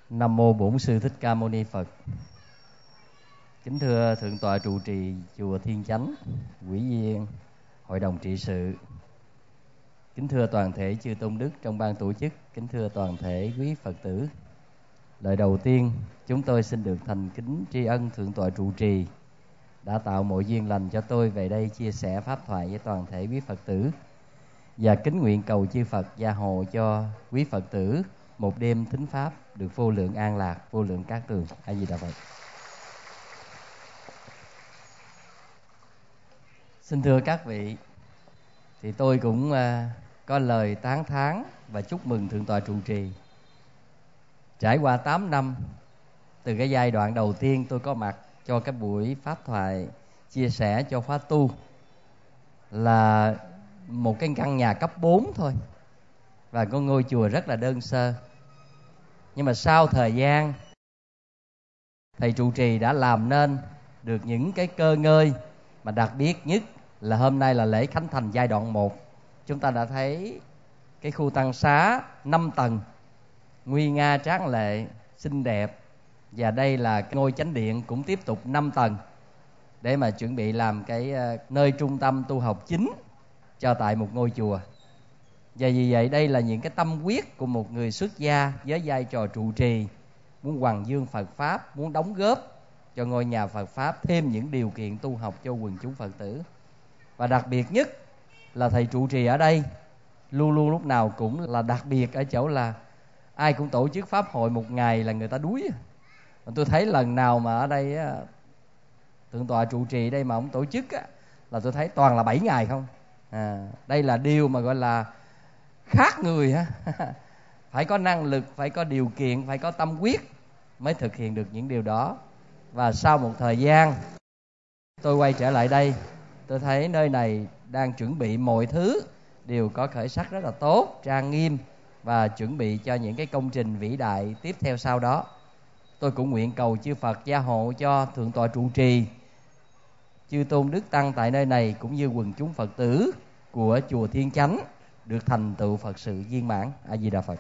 Nam mô Bổn Sư Thích Ca Mâu Ni Phật. Kính thưa Thượng tọa trụ trì chùa Thiên Chánh, ủy viên Hội đồng trị sự, kính thưa toàn thể chư tôn đức trong ban tổ chức, kính thưa toàn thể quý Phật tử. Lời đầu tiên, chúng tôi xin được thành kính tri ân Thượng tọa trụ trì đã tạo mọi duyên lành cho tôi về đây chia sẻ pháp thoại với toàn thể quý Phật tử, và kính nguyện cầu chư Phật gia hộ cho quý Phật tử một đêm thính pháp được vô lượng an lạc, vô lượng cát tường. A Di Đà Phật. Xin thưa các vị, thì tôi cũng có lời tán thán và chúc mừng Thượng tọa trụ trì. Trải qua 8 năm, từ cái giai đoạn đầu tiên tôi có mặt cho cái buổi pháp thoại chia sẻ cho khóa tu là một cái căn nhà cấp 4 thôi, và có ngôi chùa rất là đơn sơ. Nhưng mà sau thời gian, thầy trụ trì đã làm nên được những cái cơ ngơi, mà đặc biệt nhất là hôm nay là lễ khánh thành giai đoạn 1. Chúng ta đã thấy cái khu tăng xá 5 tầng, nguy nga tráng lệ, xinh đẹp. Và đây là ngôi chánh điện cũng tiếp tục 5 tầng để mà chuẩn bị làm cái nơi trung tâm tu học chính cho tại một ngôi chùa. Và vì vậy đây là những cái tâm huyết của một người xuất gia với vai trò trụ trì, muốn hoằng dương Phật Pháp, muốn đóng góp cho ngôi nhà Phật Pháp thêm những điều kiện tu học cho quần chúng Phật tử. Và đặc biệt nhất là thầy trụ trì ở đây luôn luôn lúc nào cũng là đặc biệt ở chỗ là ai cũng tổ chức pháp hội một ngày là người ta đuối. Tôi thấy lần nào mà ở đây Thượng tọa trụ trì đây mà ông tổ chức là tôi thấy toàn là 7 ngày không. Đây là điều mà gọi là khác người ha. Phải có năng lực, phải có điều kiện, phải có tâm huyết mới thực hiện được những điều đó. Và sau một thời gian tôi quay trở lại đây, tôi thấy nơi này đang chuẩn bị mọi thứ đều có khởi sắc rất là tốt, trang nghiêm, và chuẩn bị cho những cái công trình vĩ đại tiếp theo sau đó. Tôi cũng nguyện cầu chư Phật gia hộ cho Thượng tọa trụ trì, chư tôn đức tăng tại nơi này cũng như quần chúng Phật tử của chùa Thiên Chánh được thành tựu Phật sự viên mãn. A Di Đà Phật.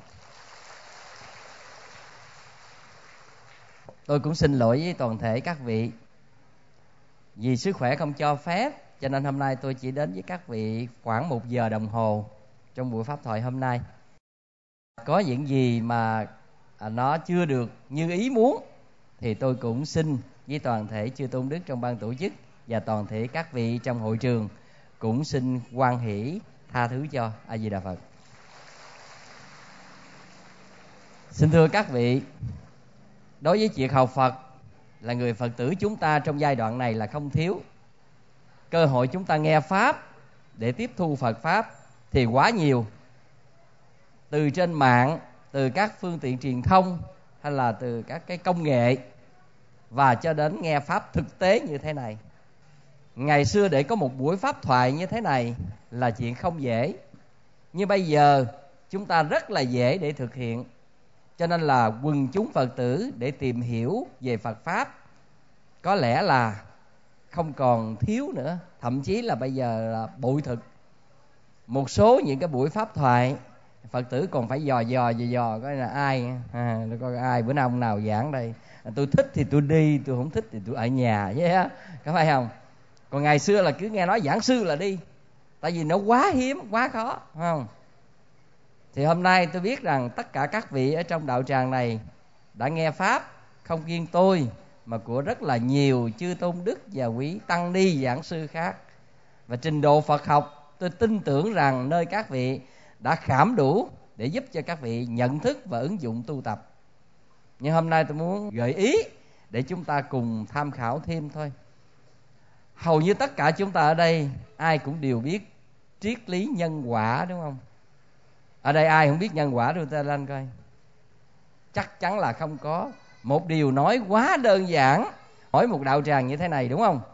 Tôi cũng xin lỗi với toàn thể các vị, vì sức khỏe không cho phép, cho nên hôm nay tôi chỉ đến với các vị khoảng 1 giờ đồng hồ trong buổi pháp thoại hôm nay. Có những gì mà nó chưa được như ý muốn thì tôi cũng xin với toàn thể chư tôn đức trong ban tổ chức và toàn thể các vị trong hội trường cũng xin hoan hỷ tha thứ cho. A Di Đà Phật. Xin thưa các vị, đối với việc học Phật là người Phật tử chúng ta trong giai đoạn này là không thiếu. Cơ hội chúng ta nghe Pháp để tiếp thu Phật Pháp thì quá nhiều. Từ trên mạng, từ các phương tiện truyền thông, hay là từ các cái công nghệ, và cho đến nghe Pháp thực tế như thế này. Ngày xưa để có một buổi pháp thoại như thế này là chuyện không dễ, nhưng bây giờ chúng ta rất là dễ để thực hiện. Cho nên là quần chúng Phật tử để tìm hiểu về Phật Pháp có lẽ là không còn thiếu nữa. Thậm chí là bây giờ là bội thực. Một số những cái buổi pháp thoại Phật tử còn phải dò coi là ai, coi ai bữa nào ông nào giảng đây. Tôi thích thì tôi đi, tôi không thích thì tôi ở nhà, vậy á, có phải không? Còn ngày xưa là cứ nghe nói giảng sư là đi, tại vì nó quá hiếm, quá khó, phải không? Thì hôm nay tôi biết rằng tất cả các vị ở trong đạo tràng này đã nghe Pháp, không riêng tôi mà của rất là nhiều chư tôn đức và quý tăng ni giảng sư khác. Và trình độ Phật học tôi tin tưởng rằng nơi các vị đã khảm đủ để giúp cho các vị nhận thức và ứng dụng tu tập. Nhưng hôm nay tôi muốn gợi ý để chúng ta cùng tham khảo thêm thôi. Hầu như tất cả chúng ta ở đây ai cũng đều biết triết lý nhân quả, đúng không? Ở đây ai không biết nhân quả, đưa tay lên coi. Chắc chắn là không có. Một điều nói quá đơn giản, hỏi một đạo tràng như thế này, đúng không?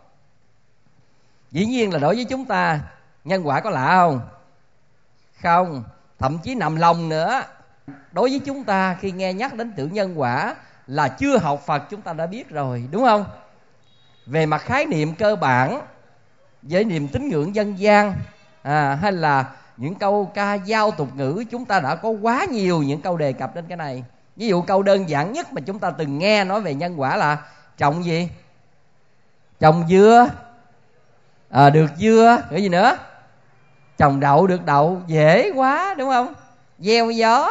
Dĩ nhiên là đối với chúng ta nhân quả có lạ không? Không, thậm chí nằm lòng nữa. Đối với chúng ta khi nghe nhắc đến tưởng nhân quả là chưa học Phật chúng ta đã biết rồi, đúng không? Về mặt khái niệm cơ bản, với niềm tín ngưỡng dân gian, hay là những câu ca dao tục ngữ, chúng ta đã có quá nhiều những câu đề cập đến cái này. Ví dụ câu đơn giản nhất mà chúng ta từng nghe nói về nhân quả là trồng gì? Trồng dưa được dưa. Cái gì nữa? Trồng đậu được đậu. Dễ quá đúng không? Gieo gió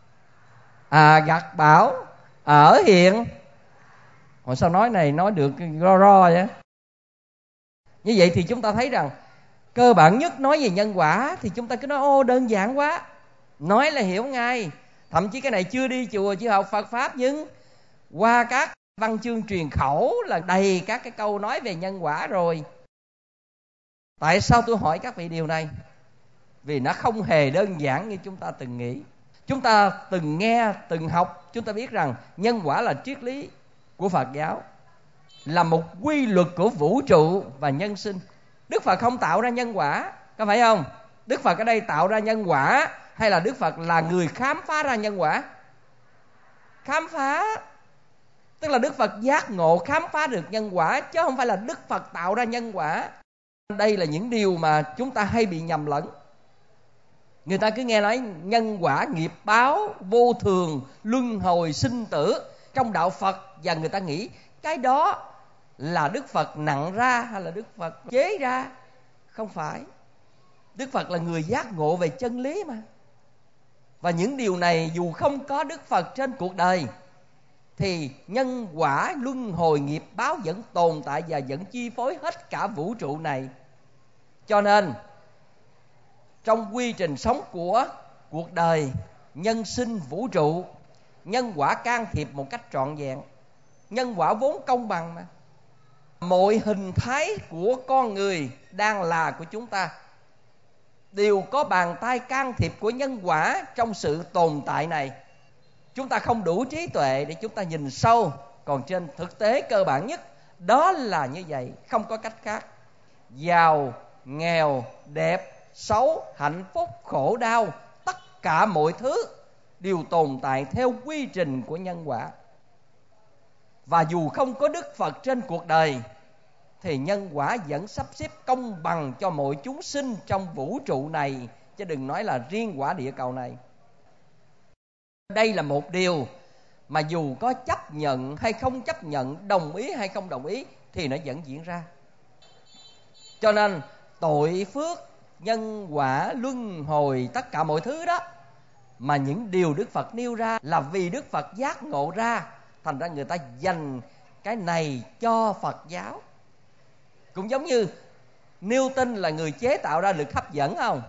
gặt bão ở hiện. Hồi sao nói này nói được ro vậy? Như vậy thì chúng ta thấy rằng cơ bản nhất nói về nhân quả thì chúng ta cứ nói đơn giản quá, nói là hiểu ngay. Thậm chí cái này chưa đi chùa chưa học Phật pháp, nhưng qua các văn chương truyền khẩu là đầy các cái câu nói về nhân quả rồi. Tại sao tôi hỏi các vị điều này? Vì nó không hề đơn giản như chúng ta từng nghĩ. Chúng ta từng nghe, từng học, chúng ta biết rằng nhân quả là triết lý của Phật giáo, là một quy luật của vũ trụ và nhân sinh. Đức Phật không tạo ra nhân quả, có phải không? Đức Phật ở đây tạo ra nhân quả hay là Đức Phật là người khám phá ra nhân quả? Khám phá, tức là Đức Phật giác ngộ khám phá được nhân quả, chứ không phải là Đức Phật tạo ra nhân quả. Đây là những điều mà chúng ta hay bị nhầm lẫn. Người ta cứ nghe nói nhân quả, nghiệp báo, vô thường, luân hồi, sinh tử trong đạo Phật, và người ta nghĩ cái đó là Đức Phật nặng ra hay là Đức Phật chế ra. Không phải. Đức Phật là người giác ngộ về chân lý mà. Và những điều này dù không có Đức Phật trên cuộc đời thì nhân quả, luân hồi, nghiệp báo vẫn tồn tại và vẫn chi phối hết cả vũ trụ này. Cho nên trong quy trình sống của cuộc đời, nhân sinh, vũ trụ, nhân quả can thiệp một cách trọn vẹn. Nhân quả vốn công bằng mà. Mọi hình thái của con người đang là của chúng ta đều có bàn tay can thiệp của nhân quả trong sự tồn tại này. Chúng ta không đủ trí tuệ để chúng ta nhìn sâu, còn trên thực tế cơ bản nhất đó là như vậy, không có cách khác. Giàu, nghèo, đẹp, xấu, hạnh phúc, khổ đau, tất cả mọi thứ đều tồn tại theo quy trình của nhân quả. Và dù không có Đức Phật trên cuộc đời thì nhân quả vẫn sắp xếp công bằng cho mọi chúng sinh trong vũ trụ này, chứ đừng nói là riêng quả địa cầu này. Đây là một điều mà dù có chấp nhận hay không chấp nhận, đồng ý hay không đồng ý thì nó vẫn diễn ra. Cho nên tội phước, nhân quả, luân hồi, tất cả mọi thứ đó mà những điều Đức Phật nêu ra là vì Đức Phật giác ngộ ra, thành ra người ta dành cái này cho Phật giáo. Cũng giống như Newton là người chế tạo ra lực hấp dẫn không?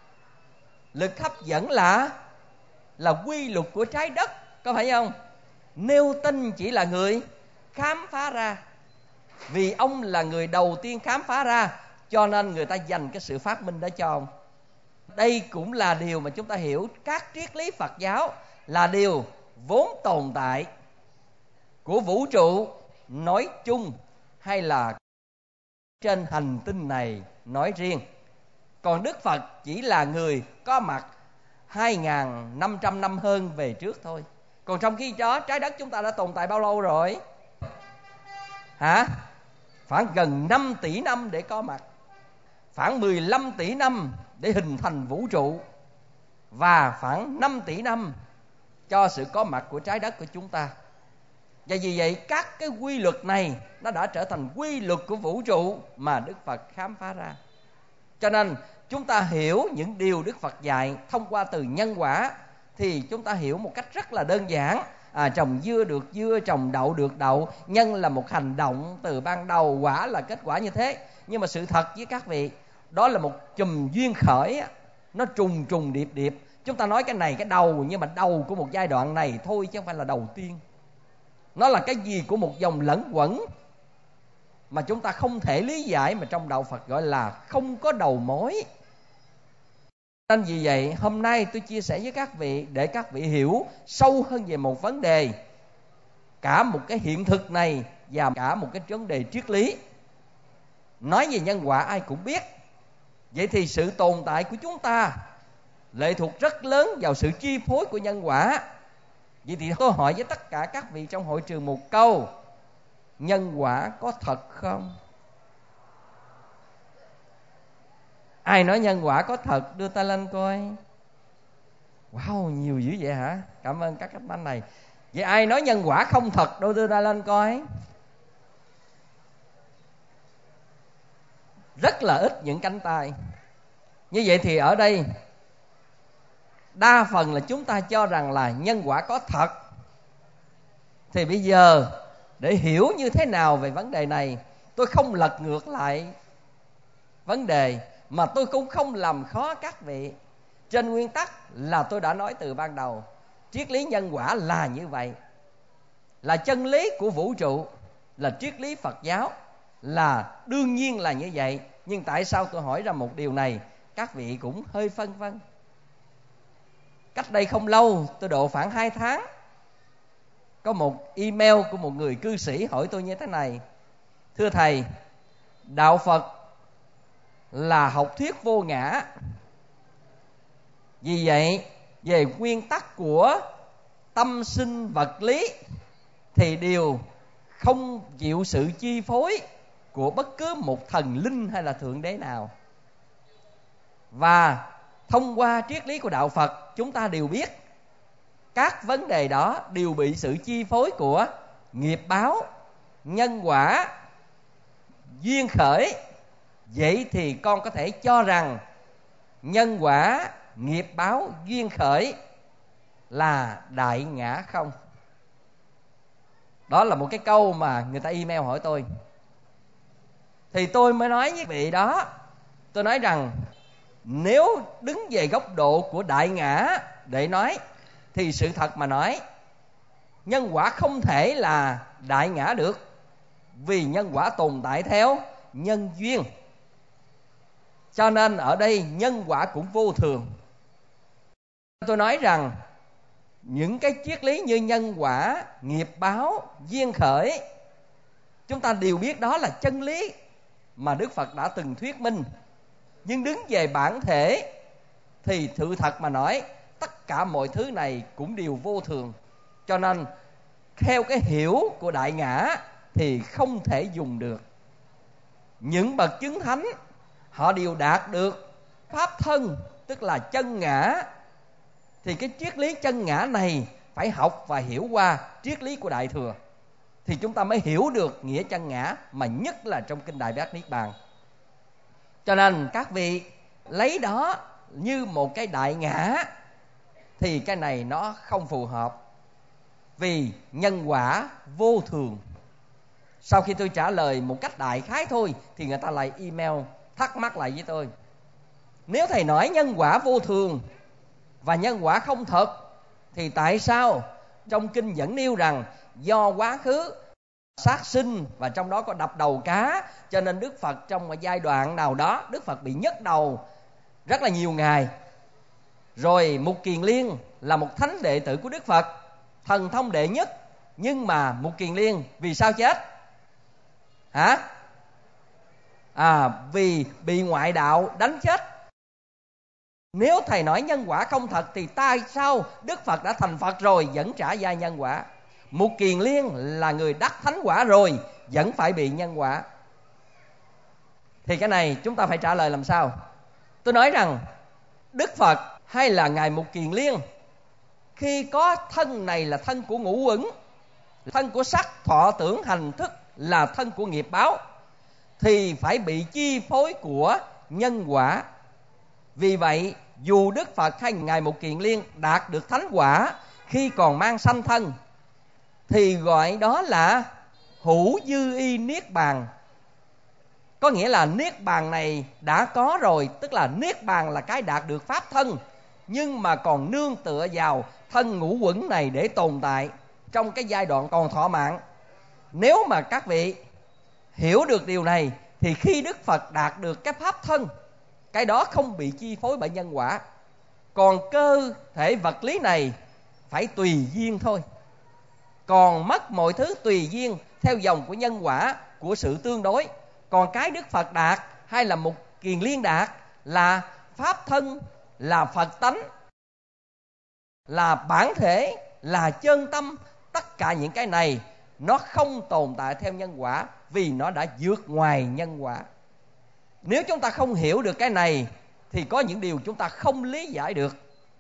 Lực hấp dẫn là quy luật của trái đất, có phải không? Newton chỉ là người khám phá ra. Vì ông là người đầu tiên khám phá ra, cho nên người ta dành cái sự phát minh đó cho ông. Đây cũng là điều mà chúng ta hiểu các triết lý Phật giáo là điều vốn tồn tại của vũ trụ nói chung, hay là trên hành tinh này nói riêng. Còn Đức Phật chỉ là người có mặt 2.500 năm hơn về trước thôi. Còn trong khi đó trái đất chúng ta đã tồn tại bao lâu rồi? Khoảng gần 5 tỷ năm để có mặt, khoảng 15 tỷ năm để hình thành vũ trụ, và khoảng 5 tỷ năm cho sự có mặt của trái đất của chúng ta. Và vì vậy các cái quy luật này nó đã trở thành quy luật của vũ trụ mà Đức Phật khám phá ra. Cho nên chúng ta hiểu những điều Đức Phật dạy thông qua từ nhân quả thì chúng ta hiểu một cách rất là đơn giản. Trồng dưa được dưa, trồng đậu được đậu. Nhân là một hành động từ ban đầu, quả là kết quả như thế. Nhưng mà sự thật với các vị, đó là một chùm duyên khởi, nó trùng trùng điệp điệp. Chúng ta nói cái này cái đầu, nhưng mà đầu của một giai đoạn này thôi, chứ không phải là đầu tiên. Nó là cái gì của một dòng lẫn quẩn mà chúng ta không thể lý giải, mà trong đạo Phật gọi là không có đầu mối. Nên vì vậy hôm nay tôi chia sẻ với các vị để các vị hiểu sâu hơn về một vấn đề, cả một cái hiện thực này và cả một cái vấn đề triết lý. Nói về nhân quả ai cũng biết. Vậy thì sự tồn tại của chúng ta lệ thuộc rất lớn vào sự chi phối của nhân quả. Vậy thì tôi hỏi với tất cả các vị trong hội trường một câu: nhân quả có thật không? Ai nói nhân quả có thật đưa tay lên coi. Wow, nhiều dữ vậy hả? Cảm ơn các anh này. Vậy ai nói nhân quả không thật, đôi đưa ra lên coi. Rất là ít những cánh tay. Như vậy thì ở đây đa phần là chúng ta cho rằng là nhân quả có thật. Thì bây giờ để hiểu như thế nào về vấn đề này, tôi không lật ngược lại vấn đề, mà tôi cũng không làm khó các vị. Trên nguyên tắc là tôi đã nói từ ban đầu, triết lý nhân quả là như vậy, là chân lý của vũ trụ, là triết lý Phật giáo, là đương nhiên là như vậy. Nhưng tại sao tôi hỏi ra một điều này, các vị cũng hơi phân vân. Cách đây không lâu, tôi độ khoảng 2 tháng, có một email của một người cư sĩ hỏi tôi như thế này: thưa thầy, đạo Phật là học thuyết vô ngã, vì vậy về nguyên tắc của tâm sinh vật lý thì đều không chịu sự chi phối của bất cứ một thần linh hay là thượng đế nào. Và thông qua triết lý của đạo Phật, chúng ta đều biết các vấn đề đó đều bị sự chi phối của nghiệp báo, nhân quả, duyên khởi. Vậy thì con có thể cho rằng nhân quả, nghiệp báo, duyên khởi là đại ngã không? Đó là một cái câu mà người ta email hỏi tôi. Thì tôi mới nói với vị đó, tôi nói rằng nếu đứng về góc độ của đại ngã để nói, thì sự thật mà nói, nhân quả không thể là đại ngã được, vì nhân quả tồn tại theo nhân duyên. Cho nên ở đây nhân quả cũng vô thường. Tôi nói rằng những cái triết lý như nhân quả, nghiệp báo, duyên khởi, chúng ta đều biết đó là chân lý mà Đức Phật đã từng thuyết minh. Nhưng đứng về bản thể thì sự thật mà nói, tất cả mọi thứ này cũng đều vô thường. Cho nên theo cái hiểu của đại ngã thì không thể dùng được. Những bậc chứng thánh họ đều đạt được pháp thân, tức là chân ngã. Thì cái triết lý chân ngã này phải học và hiểu qua triết lý của Đại Thừa, thì chúng ta mới hiểu được nghĩa chân ngã, mà nhất là trong kinh Đại Bát Niết Bàn. Cho nên các vị lấy đó như một cái đại ngã thì cái này nó không phù hợp, vì nhân quả vô thường. Sau khi tôi trả lời một cách đại khái thôi thì người ta lại email thắc mắc lại với tôi: nếu thầy nói nhân quả vô thường và nhân quả không thật, thì tại sao trong kinh vẫn nêu rằng do quá khứ sát sinh và trong đó có đập đầu cá, cho nên Đức Phật trong một giai đoạn nào đó Đức Phật bị nhức đầu rất là nhiều ngày. Rồi Mục Kiền Liên là một thánh đệ tử của Đức Phật, thần thông đệ nhất, nhưng mà Mục Kiền Liên vì sao chết? Vì bị ngoại đạo đánh chết. Nếu thầy nói nhân quả không thật thì tại sao Đức Phật đã thành Phật rồi vẫn trả gia nhân quả? Mục Kiền Liên là người đắc thánh quả rồi vẫn phải bị nhân quả. Thì cái này chúng ta phải trả lời làm sao? Tôi nói rằng Đức Phật hay là Ngài Mục Kiền Liên, khi có thân này là thân của ngũ uẩn, thân của sắc thọ tưởng hành thức, là thân của nghiệp báo, thì phải bị chi phối của nhân quả. Vì vậy dù Đức Phật hay Ngài Mục Kiền Liên đạt được thánh quả khi còn mang sanh thân, thì gọi đó là hữu dư y niết bàn. Có nghĩa là niết bàn này đã có rồi, tức là niết bàn là cái đạt được pháp thân, nhưng mà còn nương tựa vào thân ngũ uẩn này để tồn tại trong cái giai đoạn còn thọ mạng. Nếu mà các vị hiểu được điều này thì khi Đức Phật đạt được cái pháp thân, cái đó không bị chi phối bởi nhân quả. Còn cơ thể vật lý này phải tùy duyên thôi. Còn mất mọi thứ tùy duyên theo dòng của nhân quả, của sự tương đối. Còn cái Đức Phật đạt hay là Mục Kiền Liên đạt là pháp thân, là Phật tánh, là bản thể, là chân tâm. Tất cả những cái này nó không tồn tại theo nhân quả, vì nó đã vượt ngoài nhân quả. Nếu chúng ta không hiểu được cái này thì có những điều chúng ta không lý giải được.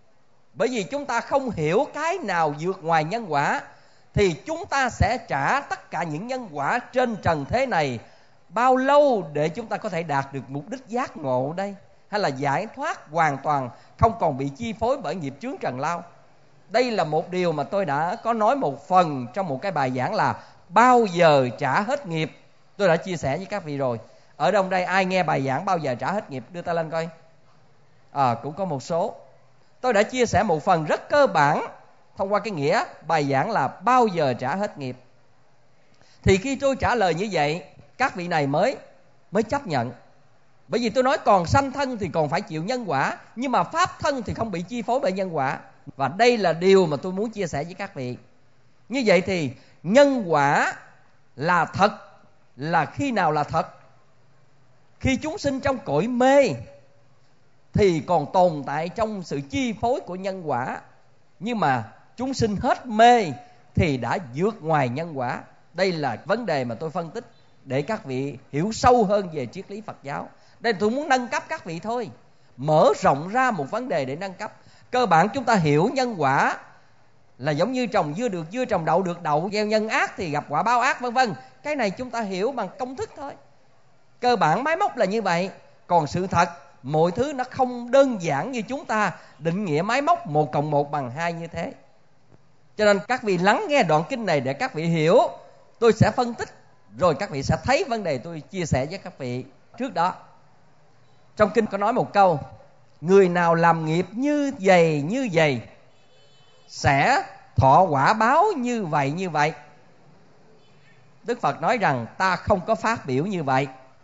Bởi vì chúng ta không hiểu cái nào vượt ngoài nhân quả, thì chúng ta sẽ trả tất cả những nhân quả trên trần thế này. Bao lâu để chúng ta có thể đạt được mục đích giác ngộ đây? Hay là giải thoát hoàn toàn, không còn bị chi phối bởi nghiệp chướng trần lao? Đây là một điều mà tôi đã có nói một phần trong một cái bài giảng là bao giờ trả hết nghiệp. Tôi đã chia sẻ với các vị rồi. Ở trong đây ai nghe bài giảng bao giờ trả hết nghiệp, đưa tay lên coi. Cũng có một số. Tôi đã chia sẻ một phần rất cơ bản thông qua cái nghĩa bài giảng là bao giờ trả hết nghiệp. Thì khi tôi trả lời như vậy, các vị này mới chấp nhận. Bởi vì tôi nói còn sanh thân thì còn phải chịu nhân quả, nhưng mà pháp thân thì không bị chi phối bởi nhân quả. Và đây là điều mà tôi muốn chia sẻ với các vị. Như vậy thì nhân quả là thật. Là khi nào là thật? Khi chúng sinh trong cõi mê thì còn tồn tại trong sự chi phối của nhân quả. Nhưng mà chúng sinh hết mê thì đã vượt ngoài nhân quả. Đây là vấn đề mà tôi phân tích để các vị hiểu sâu hơn về triết lý Phật giáo. Đây tôi muốn nâng cấp các vị thôi, mở rộng ra một vấn đề để nâng cấp. Cơ bản chúng ta hiểu nhân quả là giống như trồng dưa được dưa, trồng đậu được đậu, gieo nhân ác thì gặp quả báo ác, vân vân. Cái này chúng ta hiểu bằng công thức thôi. Cơ bản máy móc là như vậy. Còn sự thật mọi thứ nó không đơn giản như chúng ta định nghĩa máy móc 1 + 1 = 2 như thế. Cho nên các vị lắng nghe đoạn kinh này để các vị hiểu. Tôi sẽ phân tích rồi các vị sẽ thấy vấn đề tôi chia sẻ với các vị trước đó. Trong kinh có nói một câu: người nào làm nghiệp như vậy sẽ thọ quả báo như vậy. Đức Phật nói rằng ta không có phát biểu như vậy.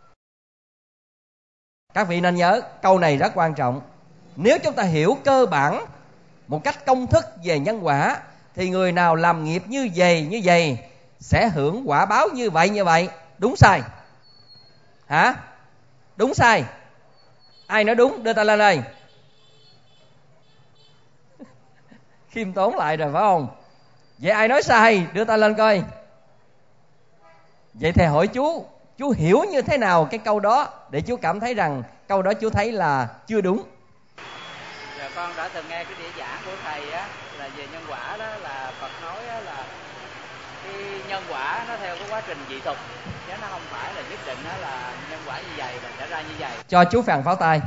Các vị nên nhớ câu này rất quan trọng. Nếu chúng ta hiểu cơ bản một cách công thức về nhân quả thì người nào làm nghiệp như vậy sẽ hưởng quả báo như vậy. Đúng sai? Hả? Đúng sai? Ai nói đúng đưa tay lên đây. Khiêm tốn lại rồi phải không? Vậy ai nói sai đưa tay lên coi. Vậy thì hỏi chú hiểu như thế nào cái câu đó để chú cảm thấy rằng câu đó chú thấy là chưa đúng. Dạ, con đã từng nghe cái đĩa giảng của thầy á, là về nhân quả đó, là Phật nói á, là cái nhân quả nó theo cái quá trình dị tục, chứ nó không phải là nhất định đó là nhân quả như vậy và sẽ ra như vậy. Cho chú phàn pháo tay.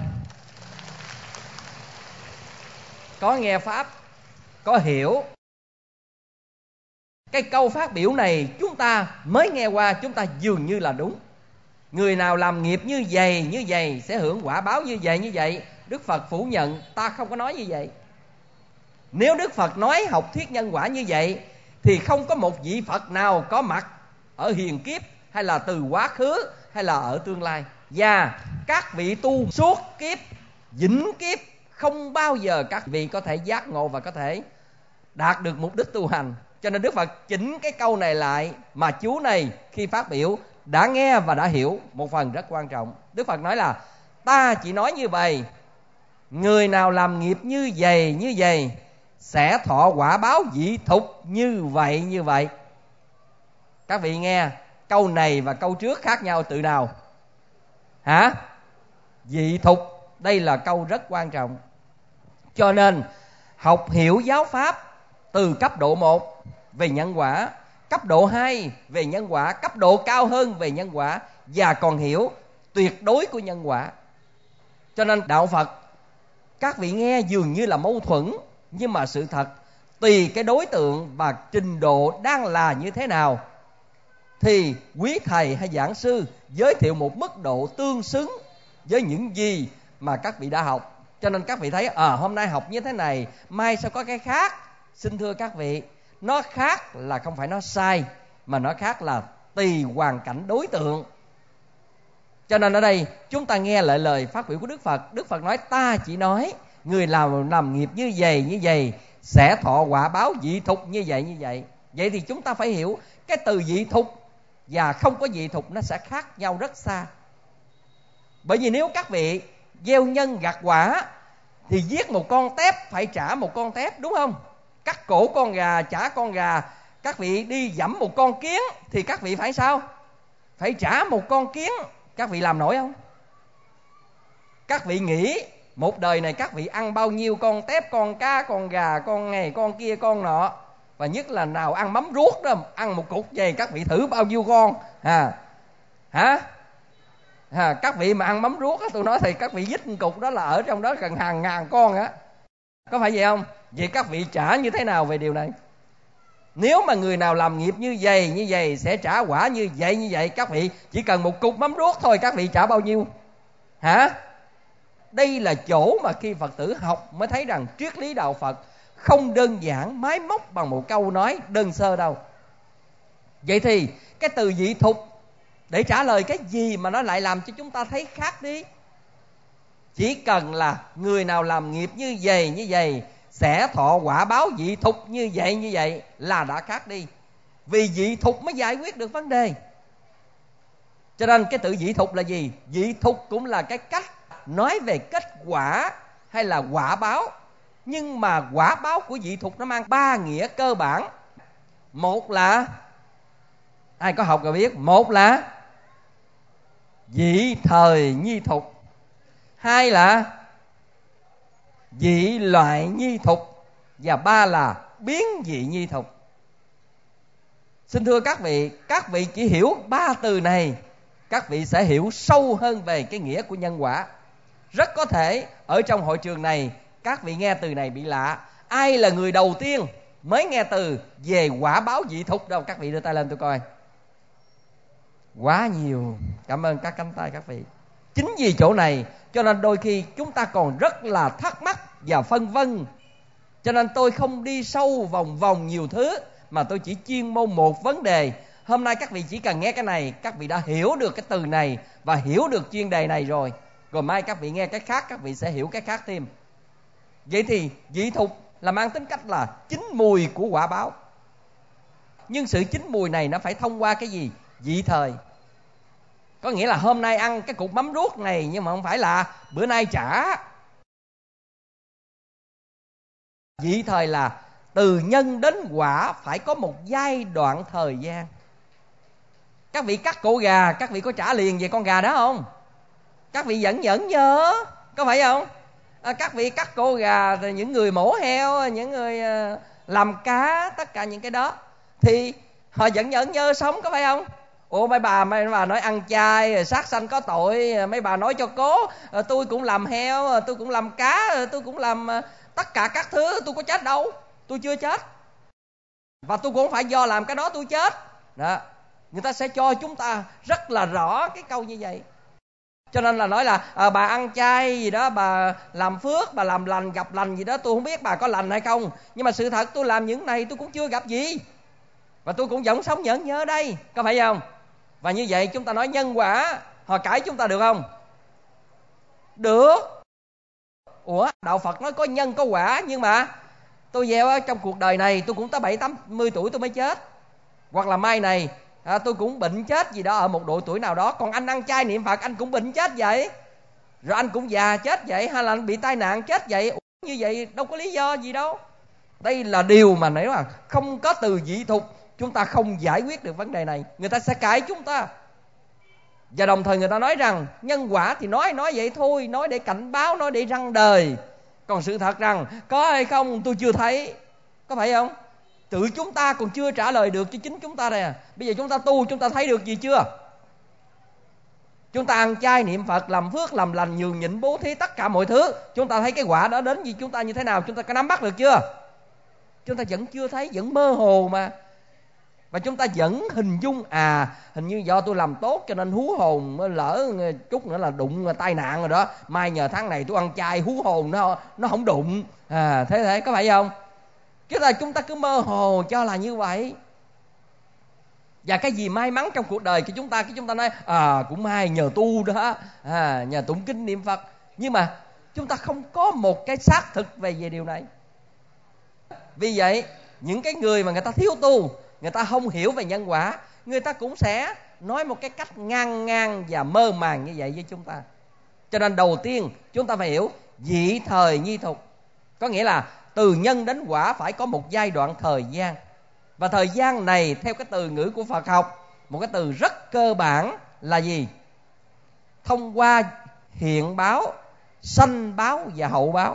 Có nghe pháp, có hiểu. Cái câu phát biểu này chúng ta mới nghe qua, chúng ta dường như là đúng. Người nào làm nghiệp như vậy sẽ hưởng quả báo như vậy. Đức Phật phủ nhận, ta không có nói như vậy. Nếu Đức Phật nói học thuyết nhân quả như vậy thì không có một vị Phật nào có mặt ở hiền kiếp hay là từ quá khứ hay là ở tương lai. Và các vị tu suốt kiếp, vĩnh kiếp, không bao giờ các vị có thể giác ngộ và có thể đạt được mục đích tu hành. Cho nên Đức Phật chỉnh cái câu này lại, mà chú này khi phát biểu đã nghe và đã hiểu một phần rất quan trọng. Đức Phật nói là ta chỉ nói như vậy, người nào làm nghiệp như vậy sẽ thọ quả báo dị thục như vậy. Các vị nghe câu này và câu trước khác nhau từ nào? Hả? Dị thục. Đây là câu rất quan trọng. Cho nên học hiểu giáo pháp từ cấp độ 1 về nhân quả, cấp độ 2 về nhân quả, cấp độ cao hơn về nhân quả, và còn hiểu tuyệt đối của nhân quả. Cho nên đạo Phật các vị nghe dường như là mâu thuẫn, nhưng mà sự thật tùy cái đối tượng và trình độ đang là như thế nào thì quý thầy hay giảng sư giới thiệu một mức độ tương xứng với những gì mà các vị đã học. Cho nên các vị thấy hôm nay học như thế này, mai sao có cái khác. Xin thưa các vị, nó khác là không phải nó sai, mà nó khác là tùy hoàn cảnh đối tượng. Cho nên ở đây chúng ta nghe lại lời phát biểu của Đức Phật. Đức Phật nói ta chỉ nói người làm nghiệp như vậy sẽ thọ quả báo dị thục như vậy. Vậy thì chúng ta phải hiểu cái từ dị thục và không có dị thục nó sẽ khác nhau rất xa. Bởi vì nếu các vị gieo nhân gặt quả thì giết một con tép phải trả một con tép, đúng không? Cắt cổ con gà trả con gà. Các vị đi dẫm một con kiến thì các vị phải sao? Phải trả một con kiến. Các vị làm nổi không? Các vị nghĩ một đời này các vị ăn bao nhiêu con tép, con cá, con gà, con này, con kia, con nọ, và nhất là nào ăn mắm ruốc đó, ăn một cục về các vị thử bao nhiêu con các vị mà ăn mắm ruốc á, tôi nói thì các vị dít một cục đó là ở trong đó gần hàng ngàn con á, có phải vậy không? Vậy các vị trả như thế nào về điều này? Nếu mà người nào làm nghiệp như vậy sẽ trả quả như vậy, các vị chỉ cần một cục mắm ruốc thôi, các vị trả bao nhiêu? Đây là chỗ mà khi Phật tử học mới thấy rằng triết lý đạo Phật không đơn giản máy móc bằng một câu nói đơn sơ đâu. Vậy thì cái từ dị thục để trả lời cái gì mà nó lại làm cho chúng ta thấy khác đi? Chỉ cần là người nào làm nghiệp như vậy sẽ thọ quả báo dị thục như vậy là đã khác đi. Vì dị thục mới giải quyết được vấn đề. Cho nên cái từ dị thục là gì? Dị thục cũng là cái cách nói về kết quả hay là quả báo. Nhưng mà quả báo của dị thục nó mang 3 nghĩa cơ bản. Một là, ai có học rồi biết, một là dị thời nhi thục, hai là dị loại nhi thục, và ba là biến dị nhi thục. Xin thưa các vị chỉ hiểu 3 từ này, các vị sẽ hiểu sâu hơn về cái nghĩa của nhân quả. Rất có thể ở trong hội trường này các vị nghe từ này bị lạ. Ai là người đầu tiên mới nghe từ về quả báo dị thục đâu? Các vị đưa tay lên tôi coi. Quá nhiều. Cảm ơn các cánh tay các vị. Chính vì chỗ này cho nên đôi khi chúng ta còn rất là thắc mắc và phân vân. Cho nên tôi không đi sâu vòng nhiều thứ, mà tôi chỉ chuyên môn một vấn đề. Hôm nay các vị chỉ cần nghe cái này, các vị đã hiểu được cái từ này và hiểu được chuyên đề này rồi. Rồi mai các vị nghe cái khác, các vị sẽ hiểu cái khác thêm. Vậy thì dị thục là mang tính cách là chín mùi của quả báo. Nhưng sự chín mùi này nó phải thông qua cái gì? Dị thời. Có nghĩa là hôm nay ăn cái cục mắm ruốc này, nhưng mà không phải là bữa nay trả. Dị thời là từ nhân đến quả phải có một giai đoạn thời gian. Các vị cắt cổ gà, các vị có trả liền về con gà đó không? Các vị vẫn nhớ, có phải không? Các vị cắt cổ gà, những người mổ heo, những người làm cá, tất cả những cái đó thì họ vẫn nhớ sống, có phải không? Ủa mấy bà nói ăn chay sát sanh có tội, mấy bà nói cho cố, tôi cũng làm heo, tôi cũng làm cá, tôi cũng làm tất cả các thứ, tôi có chết đâu, tôi chưa chết, và tôi cũng không phải do làm cái đó tôi chết đó. Người ta sẽ cho chúng ta rất là rõ cái câu như vậy. Cho nên là nói là bà ăn chay gì đó, bà làm phước, bà làm lành, gặp lành gì đó, tôi không biết bà có lành hay không, nhưng mà sự thật tôi làm những này tôi cũng chưa gặp gì, và tôi cũng vẫn sống nhớ đây, có phải không? Và như vậy chúng ta nói nhân quả, họ cãi chúng ta được không? Được. Ủa, đạo Phật nói có nhân có quả, nhưng mà tôi gieo ở trong cuộc đời này tôi cũng tới 70-80 tuổi tôi mới chết, hoặc là mai này tôi cũng bệnh chết gì đó ở một độ tuổi nào đó. Còn anh ăn chay niệm Phật anh cũng bệnh chết vậy, rồi anh cũng già chết vậy, hay là anh bị tai nạn chết vậy. Như vậy đâu có lý do gì đâu. Đây là điều mà nếu mà không có từ dị thục, chúng ta không giải quyết được vấn đề này. Người ta sẽ cãi chúng ta. Và đồng thời người ta nói rằng nhân quả thì nói vậy thôi, nói để cảnh báo, nói để răng đời. Còn sự thật rằng có hay không tôi chưa thấy, có phải không? Tự chúng ta còn chưa trả lời được cho chính chúng ta nè. Bây giờ chúng ta tu, chúng ta thấy được gì chưa? Chúng ta ăn chay niệm Phật, làm phước, làm lành, nhường nhịn, bố thí tất cả mọi thứ, chúng ta thấy cái quả đó đến với chúng ta như thế nào? Chúng ta có nắm bắt được chưa? Chúng ta vẫn chưa thấy, vẫn mơ hồ mà. Và chúng ta vẫn hình dung hình như do tôi làm tốt cho nên hú hồn, lỡ chút nữa là đụng tai nạn rồi đó, mai nhờ tháng này tôi ăn chay hú hồn nó không đụng. Thế có phải không? Chúng ta cứ mơ hồ cho là như vậy. Và cái gì may mắn trong cuộc đời của chúng ta, chúng ta nói cũng may nhờ tu đó, nhờ tụng kinh niệm Phật. Nhưng mà chúng ta không có một cái xác thực về điều này. Vì vậy những cái người mà người ta thiếu tu, người ta không hiểu về nhân quả, người ta cũng sẽ nói một cái cách ngang và mơ màng như vậy với chúng ta. Cho nên đầu tiên chúng ta phải hiểu dị thời nhi thục, có nghĩa là từ nhân đến quả phải có một giai đoạn thời gian. Và thời gian này theo cái từ ngữ của Phật học, một cái từ rất cơ bản là gì? Thông qua hiện báo sanh báo và hậu báo.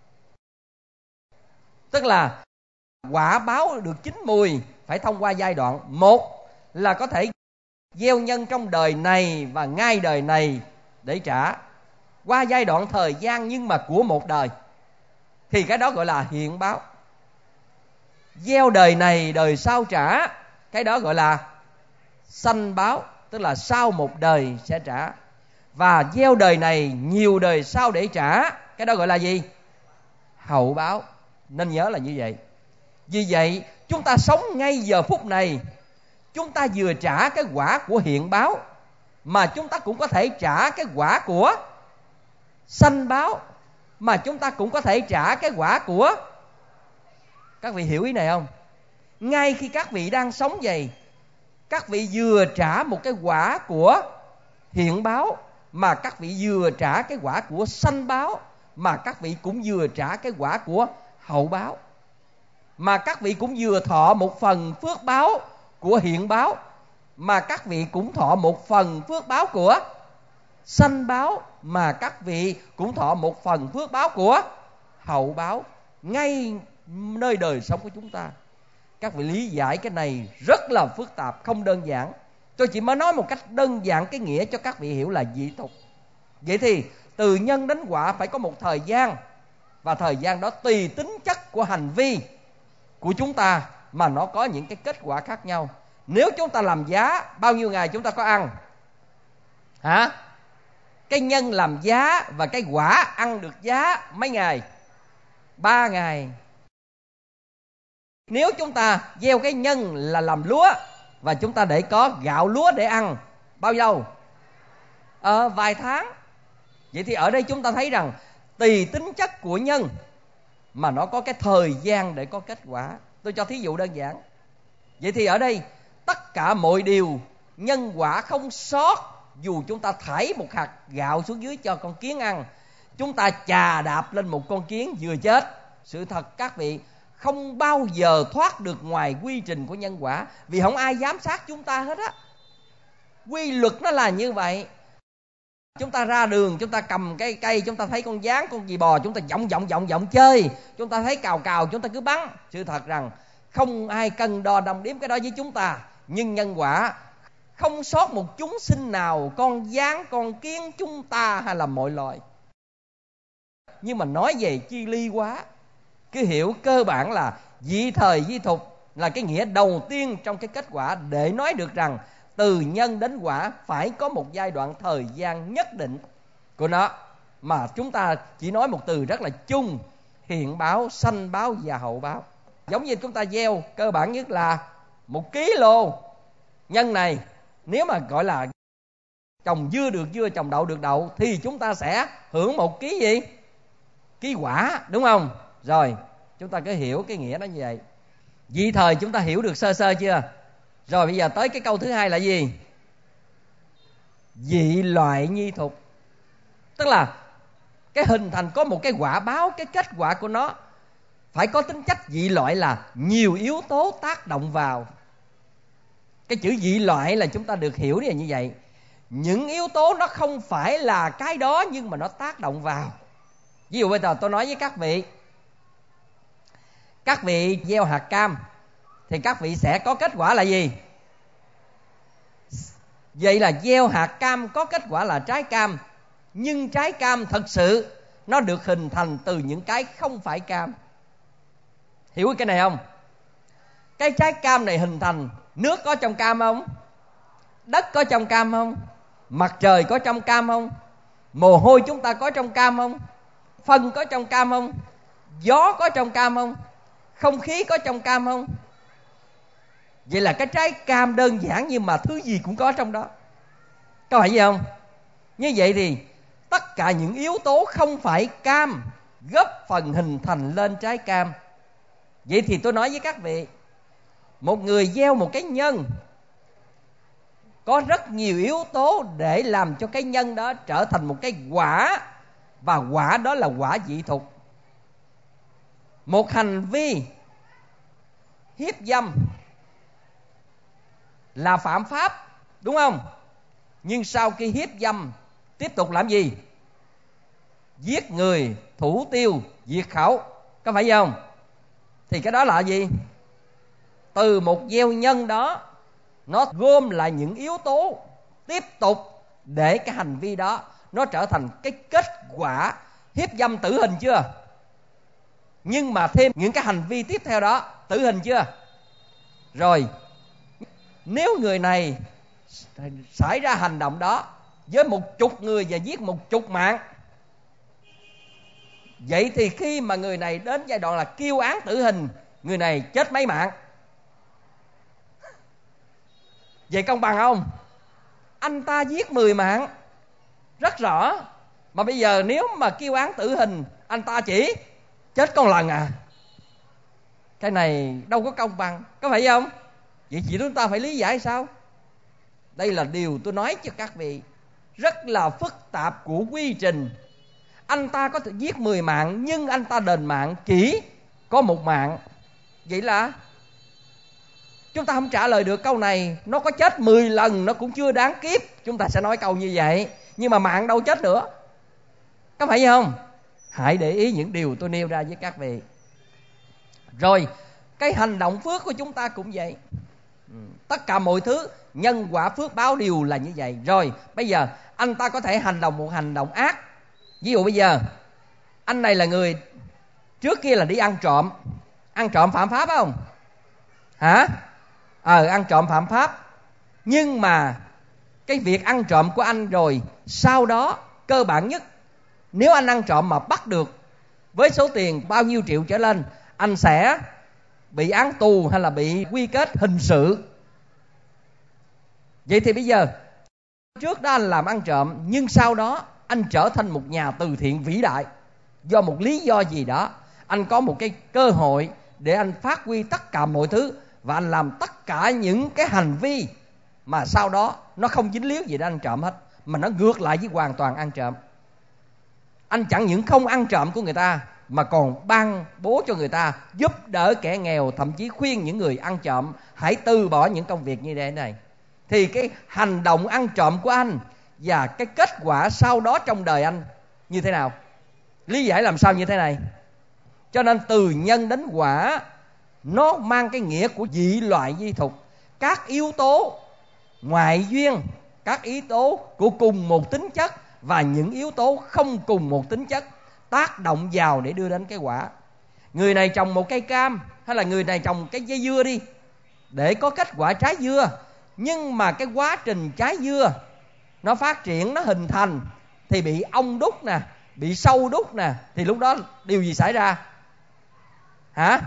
Tức là quả báo được chín mùi phải thông qua giai đoạn. Một là có thể gieo nhân trong đời này và ngay đời này để trả qua giai đoạn thời gian nhưng mà của một đời, thì cái đó gọi là hiện báo. Gieo đời này đời sau trả, cái đó gọi là sanh báo, tức là sau một đời sẽ trả. Và gieo đời này nhiều đời sau để trả, cái đó gọi là gì? Hậu báo. Nên nhớ là như vậy. Vì vậy chúng ta sống ngay giờ phút này, chúng ta vừa trả cái quả của hiện báo, mà chúng ta cũng có thể trả cái quả của sanh báo, mà chúng ta cũng có thể trả cái quả của... Các vị hiểu ý này không? Ngay khi các vị đang sống vậy, các vị vừa trả một cái quả của hiện báo, mà các vị vừa trả cái quả của sanh báo, mà các vị cũng vừa trả cái quả của hậu báo, mà các vị cũng vừa thọ một phần phước báo của hiện báo, mà các vị cũng thọ một phần phước báo của sanh báo, mà các vị cũng thọ một phần phước báo của hậu báo ngay nơi đời sống của chúng ta. Các vị lý giải cái này rất là phức tạp, không đơn giản. Tôi chỉ mới nói một cách đơn giản cái nghĩa cho các vị hiểu là dị tục. Vậy thì từ nhân đến quả phải có một thời gian, và thời gian đó tùy tính chất của hành vi của chúng ta mà nó có những cái kết quả khác nhau. Nếu chúng ta làm giá, bao nhiêu ngày chúng ta có ăn? Hả? Cái nhân làm giá và cái quả ăn được giá mấy ngày? 3 ngày. Nếu chúng ta gieo cái nhân là làm lúa, và chúng ta để có gạo lúa để ăn, bao lâu? Vài tháng. Vậy thì ở đây chúng ta thấy rằng tùy tính chất của nhân mà nó có cái thời gian để có kết quả. Tôi cho thí dụ đơn giản. Vậy thì ở đây tất cả mọi điều nhân quả không sót. Dù chúng ta thảy một hạt gạo xuống dưới cho con kiến ăn, chúng ta chà đạp lên một con kiến vừa chết, sự thật các vị không bao giờ thoát được ngoài quy trình của nhân quả, vì không ai giám sát chúng ta hết á. Quy luật nó là như vậy. Chúng ta ra đường, chúng ta cầm cái cây, chúng ta thấy con gián, con gì bò, chúng ta vọng chơi. Chúng ta thấy cào, chúng ta cứ bắn. Sự thật rằng không ai cân đo đong đếm cái đó với chúng ta. Nhưng nhân quả không sót một chúng sinh nào, con gián, con kiến, chúng ta hay là mọi loài. Nhưng mà nói về chi ly quá, cứ hiểu cơ bản là dị thời dị thục là cái nghĩa đầu tiên trong cái kết quả, để nói được rằng từ nhân đến quả phải có một giai đoạn thời gian nhất định của nó, mà chúng ta chỉ nói một từ rất là chung: hiện báo, sanh báo và hậu báo. Giống như chúng ta gieo, cơ bản nhất là 1 kg nhân này, nếu mà gọi là trồng dưa được dưa, trồng đậu được đậu, thì chúng ta sẽ hưởng 1 kg gì? Ký quả, đúng không? Rồi, chúng ta cứ hiểu cái nghĩa nó như vậy. Dị thời chúng ta hiểu được sơ sơ chưa? Rồi bây giờ tới cái câu thứ hai là gì? Dị loại nhi thục. Tức là cái hình thành có một cái quả báo, cái kết quả của nó phải có tính chất dị loại, là nhiều yếu tố tác động vào. Cái chữ dị loại là chúng ta được hiểu là như vậy. Những yếu tố nó không phải là cái đó, nhưng mà nó tác động vào. Ví dụ bây giờ tôi nói với các vị gieo hạt cam thì các vị sẽ có kết quả là gì? Vậy là gieo hạt cam có kết quả là trái cam. Nhưng trái cam thật sự nó được hình thành từ những cái không phải cam. Hiểu cái này không? Cái trái cam này hình thành, nước có trong cam không? Đất có trong cam không? Mặt trời có trong cam không? Mồ hôi chúng ta có trong cam không? Phân có trong cam không? Gió có trong cam không? Không khí có trong cam không? Vậy là cái trái cam đơn giản nhưng mà thứ gì cũng có trong đó. Có phải gì không? Như vậy thì tất cả những yếu tố không phải cam góp phần hình thành lên trái cam. Vậy thì tôi nói với các vị, một người gieo một cái nhân có rất nhiều yếu tố để làm cho cái nhân đó trở thành một cái quả, và quả đó là quả dị thục. Một hành vi hiếp dâm là phạm pháp, đúng không? Nhưng sau khi hiếp dâm tiếp tục làm gì? giết người, thủ tiêu, diệt khẩu, có phải không? Thì cái đó là gì? Từ một gieo nhân đó, nó gom lại những yếu tố tiếp tục để cái hành vi đó nó trở thành cái kết quả hiếp dâm tử hình chưa? Nhưng mà thêm những cái hành vi tiếp theo đó tử hình chưa? Rồi nếu người này xảy ra hành động đó với 10 người và giết 10 mạng, vậy thì khi mà người này đến giai đoạn là kêu án tử hình, người này chết mấy mạng? Vậy công bằng không? Anh ta giết 10 mạng rất rõ, mà bây giờ nếu mà kêu án tử hình, anh ta chỉ chết con lần à. Cái này đâu có công bằng, có phải không? Vậy chị chúng ta phải lý giải sao? Đây là điều tôi nói cho các vị, rất là phức tạp của quy trình. Anh ta có thể giết 10 mạng, nhưng anh ta đền mạng chỉ có 1 mạng. Vậy là chúng ta không trả lời được câu này. Nó có chết 10 lần nó cũng chưa đáng kiếp, chúng ta sẽ nói câu như vậy. Nhưng mà mạng đâu chết nữa, có phải không? Hãy để ý những điều tôi nêu ra với các vị. Rồi cái hành động phước của chúng ta cũng vậy. Tất cả mọi thứ nhân quả phước báo đều là như vậy. Rồi bây giờ anh ta có thể hành động một hành động ác. Ví dụ bây giờ anh này là người trước kia là đi ăn trộm. Ăn trộm phạm pháp không? Hả? Ăn trộm phạm pháp. Nhưng mà cái việc ăn trộm của anh rồi, sau đó cơ bản nhất, nếu anh ăn trộm mà bắt được với số tiền bao nhiêu triệu trở lên, anh sẽ bị án tù hay là bị quy kết hình sự. Vậy thì bây giờ trước đó anh làm ăn trộm, nhưng sau đó anh trở thành một nhà từ thiện vĩ đại. Do một lý do gì đó, anh có một cái cơ hội để anh phát huy tất cả mọi thứ, và anh làm tất cả những cái hành vi mà sau đó nó không dính líu gì đến ăn trộm hết, mà nó ngược lại với hoàn toàn ăn trộm. Anh chẳng những không ăn trộm của người ta, mà còn ban bố cho người ta, giúp đỡ kẻ nghèo, thậm chí khuyên những người ăn trộm hãy từ bỏ những công việc như thế này. Thì cái hành động ăn trộm của anh và cái kết quả sau đó trong đời anh như thế nào? Lý giải làm sao như thế này? Cho nên từ nhân đến quả, nó mang cái nghĩa của dị loại di thục. Các yếu tố ngoại duyên, các yếu tố của cùng một tính chất và những yếu tố không cùng một tính chất tác động vào để đưa đến cái quả. Người này trồng một cây cam, hay là người này trồng cái dây dưa đi, để có kết quả trái dưa. Nhưng mà cái quá trình trái dưa nó phát triển, nó hình thành, thì bị ong đúc nè, bị sâu đúc nè, thì lúc đó điều gì xảy ra? Hả?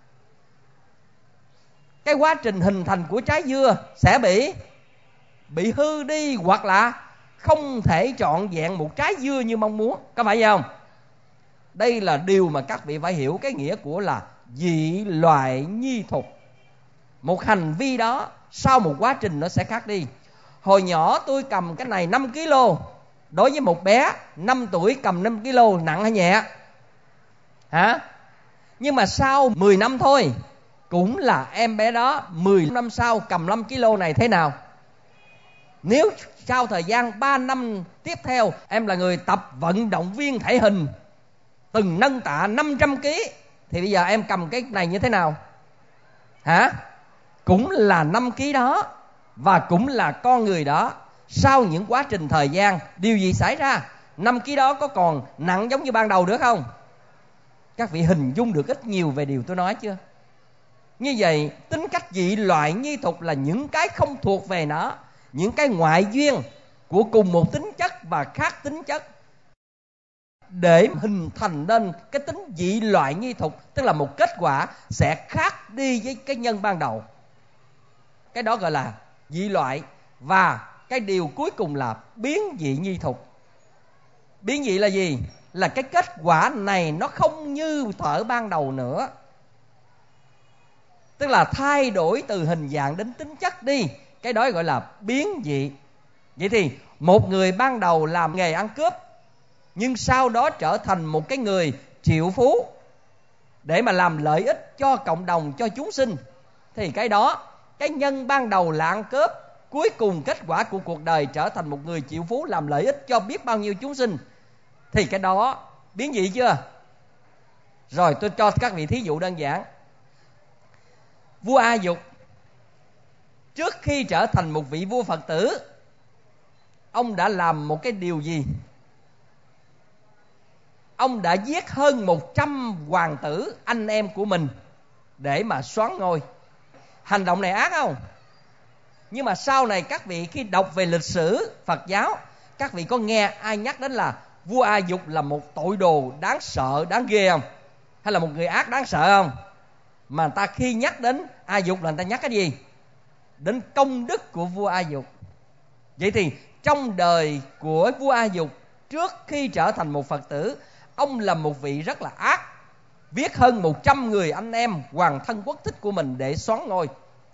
Cái quá trình hình thành của trái dưa sẽ bị hư đi, hoặc là không thể trọn vẹn một trái dưa như mong muốn, có phải không? Đây là điều mà các vị phải hiểu cái nghĩa của là dị loại nhi thục. Một hành vi đó sau một quá trình nó sẽ khác đi. Hồi nhỏ tôi cầm cái này 5 kg, đối với một bé 5 tuổi cầm 5 kg nặng hay nhẹ? Hả? Nhưng mà sau 10 năm thôi, cũng là em bé đó 10 năm sau cầm 5 kg này thế nào? Nếu sau thời gian 3 năm tiếp theo em là người tập vận động viên thể hình, từng nâng tạ 500 kg, thì bây giờ em cầm cái này như thế nào? Hả? Cũng là 5 kg đó, và cũng là con người đó. Sau những quá trình thời gian, điều gì xảy ra? 5 kg đó có còn nặng giống như ban đầu nữa không? Các vị hình dung được ít nhiều về điều tôi nói chưa? Như vậy, tính cách dị loại nhi thục là những cái không thuộc về nó, những cái ngoại duyên của cùng một tính chất và khác tính chất, để hình thành nên cái tính dị loại nhi thục, tức là một kết quả sẽ khác đi với cái nhân ban đầu. Cái đó gọi là dị loại. Và cái điều cuối cùng là biến dị nhi thục. Biến dị là gì? Là cái kết quả này nó không như thuở ban đầu nữa, tức là thay đổi từ hình dạng đến tính chất đi. Cái đó gọi là biến dị. Vậy thì một người ban đầu làm nghề ăn cướp, nhưng sau đó trở thành một cái người triệu phú để mà làm lợi ích cho cộng đồng, cho chúng sinh, thì cái đó, cái nhân ban đầu là ăn cướp, cuối cùng kết quả của cuộc đời trở thành một người triệu phú làm lợi ích cho biết bao nhiêu chúng sinh, thì cái đó biến dị chưa? Rồi tôi cho các vị thí dụ đơn giản. Vua A Dục trước khi trở thành một vị vua Phật tử, ông đã làm một cái điều gì? Ông đã giết hơn 100 hoàng tử anh em của mình để mà soán ngôi. Hành động này ác không? Nhưng mà sau này các vị khi đọc về lịch sử Phật giáo, các vị có nghe ai nhắc đến là vua A Dục là một tội đồ đáng sợ, đáng ghê không? Hay là một người ác đáng sợ không? Mà người ta khi nhắc đến A Dục là người ta nhắc cái gì? Đến công đức của vua A Dục. Vậy thì trong đời của vua A Dục, trước khi trở thành một Phật tử, ông là một vị rất là ác, giết hơn 100 người anh em hoàng thân quốc thích của mình để soán ngôi.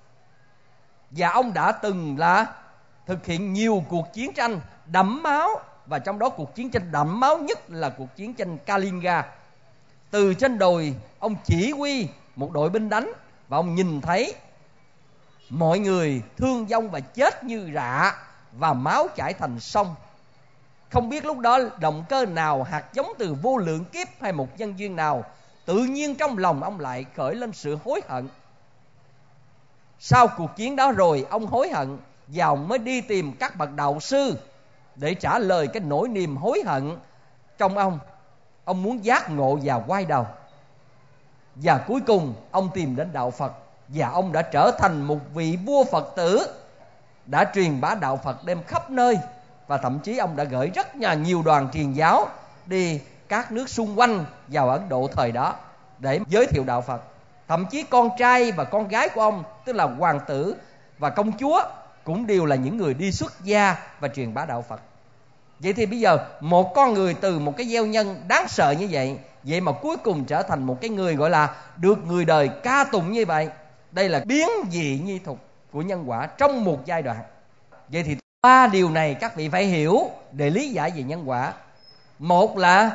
Và ông đã từng là thực hiện nhiều cuộc chiến tranh đẫm máu, và trong đó cuộc chiến tranh đẫm máu nhất là cuộc chiến tranh Kalinga. Từ trên đồi ông chỉ huy một đội binh đánh, và ông nhìn thấy mọi người thương vong và chết như rạ, và máu chảy thành sông. Không biết lúc đó động cơ nào, hạt giống từ vô lượng kiếp hay một nhân duyên nào, tự nhiên trong lòng ông lại khởi lên sự hối hận. Sau cuộc chiến đó rồi ông hối hận, và ông mới đi tìm các bậc đạo sư để trả lời cái nỗi niềm hối hận trong ông. Ông muốn giác ngộ và quay đầu. Và cuối cùng ông tìm đến đạo Phật, và ông đã trở thành một vị vua Phật tử, đã truyền bá đạo Phật đem khắp nơi. Và thậm chí ông đã gửi rất nhiều đoàn truyền giáo đi các nước xung quanh vào Ấn Độ thời đó để giới thiệu đạo Phật. Thậm chí con trai và con gái của ông, tức là hoàng tử và công chúa, cũng đều là những người đi xuất gia và truyền bá đạo Phật. Vậy thì bây giờ một con người từ một cái gieo nhân đáng sợ như vậy, vậy mà cuối cùng trở thành một cái người gọi là được người đời ca tụng như vậy. Đây là biến dị nhi thục của nhân quả trong một giai đoạn. Vậy thì 3 điều này các vị phải hiểu để lý giải về nhân quả. Một là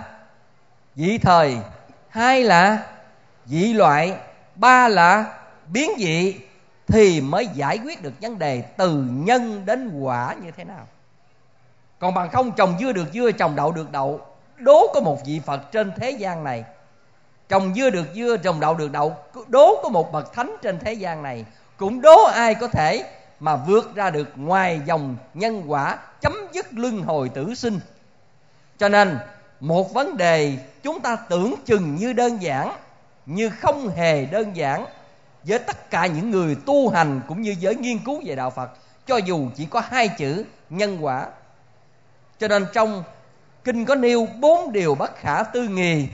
dị thời, 2 là dị loại, 3 là biến dị, thì mới giải quyết được vấn đề từ nhân đến quả như thế nào. Còn bằng không, trồng dưa được dưa, trồng đậu được đậu. Đố có một vị Phật trên thế gian này. Trồng dưa được dưa, trồng đậu được đậu. Đố có một bậc thánh trên thế gian này. Cũng đố ai có thể mà vượt ra được ngoài dòng nhân quả, chấm dứt luân hồi tử sinh. Cho nên một vấn đề chúng ta tưởng chừng như đơn giản, như không hề đơn giản với tất cả những người tu hành cũng như với nghiên cứu về đạo Phật, cho dù chỉ có 2 chữ nhân quả. Cho nên trong kinh có nêu 4 điều bất khả tư nghì.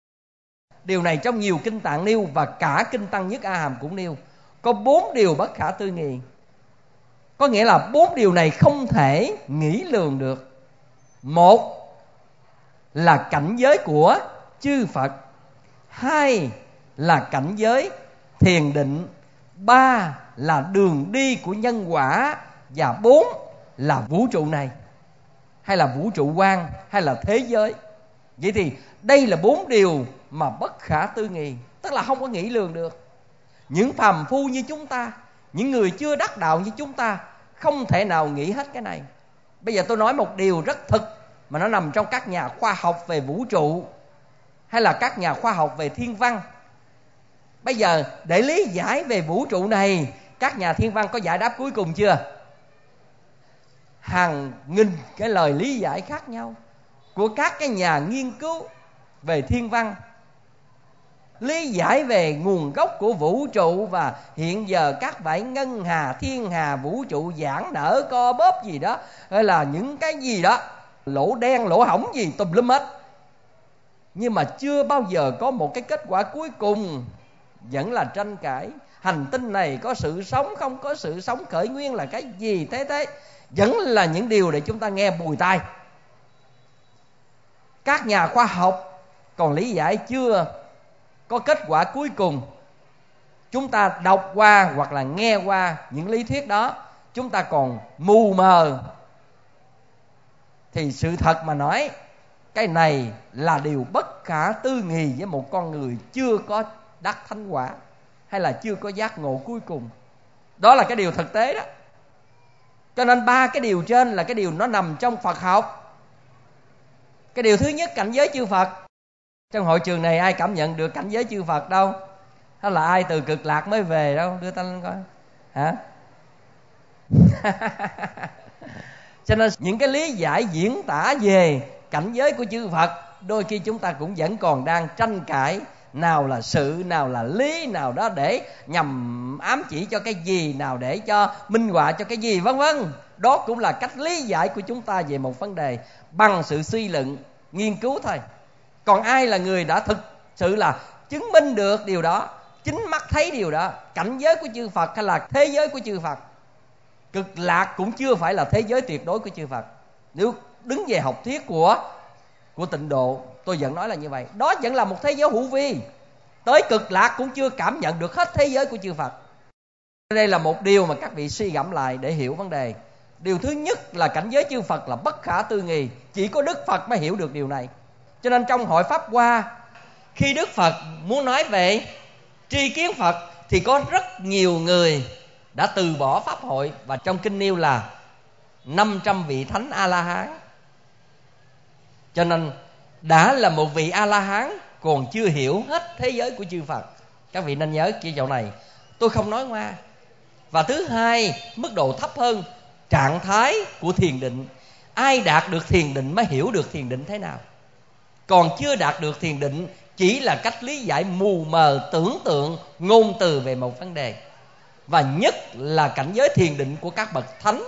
Điều này trong nhiều kinh Tạng nêu, và cả kinh Tăng Nhất A Hàm cũng nêu. Có 4 điều bất khả tư nghì. Có nghĩa là 4 điều này không thể nghĩ lường được. 1 là cảnh giới của chư Phật, 2 là cảnh giới thiền định, 3 là đường đi của nhân quả, và 4 là vũ trụ này, hay là vũ trụ quan, hay là thế giới. Vậy thì đây là 4 điều mà bất khả tư nghì, tức là không có nghĩ lường được. Những phàm phu như chúng ta, những người chưa đắc đạo như chúng ta, không thể nào nghĩ hết cái này. Bây giờ tôi nói một điều rất thực, mà nó nằm trong các nhà khoa học về vũ trụ, hay là các nhà khoa học về thiên văn. Bây giờ để lý giải về vũ trụ này, các nhà thiên văn có giải đáp cuối cùng chưa? Hàng nghìn cái lời lý giải khác nhau của các cái nhà nghiên cứu về thiên văn, lý giải về nguồn gốc của vũ trụ, và hiện giờ các vải ngân hà, thiên hà, vũ trụ giãn nở co bóp gì đó, hay là những cái gì đó, lỗ đen lỗ hổng gì tùm lum hết. Nhưng mà chưa bao giờ có một cái kết quả cuối cùng, vẫn là tranh cãi. Hành tinh này có sự sống, không có sự sống, khởi nguyên là cái gì, thế vẫn là những điều để chúng ta nghe bùi tai. Các nhà khoa học còn lý giải chưa có kết quả cuối cùng. Chúng ta đọc qua hoặc là nghe qua những lý thuyết đó, chúng ta còn mù mờ. Thì sự thật mà nói, cái này là điều bất khả tư nghì với một con người chưa có đắc thánh quả, hay là chưa có giác ngộ cuối cùng. Đó là cái điều thực tế đó. Cho nên 3 cái điều trên là cái điều nó nằm trong Phật học. Cái điều thứ nhất, cảnh giới chư Phật. Trong hội trường này ai cảm nhận được cảnh giới chư Phật đâu? Hay là ai từ cực lạc mới về đâu? Đưa tay lên coi. Hả? Cho nên những cái lý giải diễn tả về cảnh giới của chư Phật, đôi khi chúng ta cũng vẫn còn đang tranh cãi. Nào là sự, nào là lý, nào đó để nhằm ám chỉ cho cái gì, nào để cho minh họa cho cái gì, vân vân. Đó cũng là cách lý giải của chúng ta về một vấn đề bằng sự suy luận, nghiên cứu thôi. Còn ai là người đã thực sự là chứng minh được điều đó, chính mắt thấy điều đó, cảnh giới của chư Phật hay là thế giới của chư Phật? Cực lạc cũng chưa phải là thế giới tuyệt đối của chư Phật. Nếu đứng về học thuyết của tịnh độ, tôi vẫn nói là như vậy. Đó vẫn là một thế giới hữu vi. Tới cực lạc cũng chưa cảm nhận được hết thế giới của chư Phật. Đây là một điều mà các vị suy gẫm lại để hiểu vấn đề. Điều thứ nhất là cảnh giới chư Phật là bất khả tư nghì. Chỉ có Đức Phật mới hiểu được điều này. Cho nên trong hội Pháp Hoa, khi Đức Phật muốn nói về tri kiến Phật thì có rất nhiều người đã từ bỏ Pháp hội. Và trong kinh nêu là 500 vị Thánh A-la-hán. Cho nên đã là một vị A-la-hán còn chưa hiểu hết thế giới của chư Phật. Các vị nên nhớ kia chỗ này, tôi không nói ngoa. Và thứ hai, mức độ thấp hơn, trạng thái của thiền định. Ai đạt được thiền định mới hiểu được thiền định thế nào. Còn chưa đạt được thiền định chỉ là cách lý giải mù mờ, tưởng tượng, ngôn từ về một vấn đề. Và nhất là cảnh giới thiền định của các bậc thánh.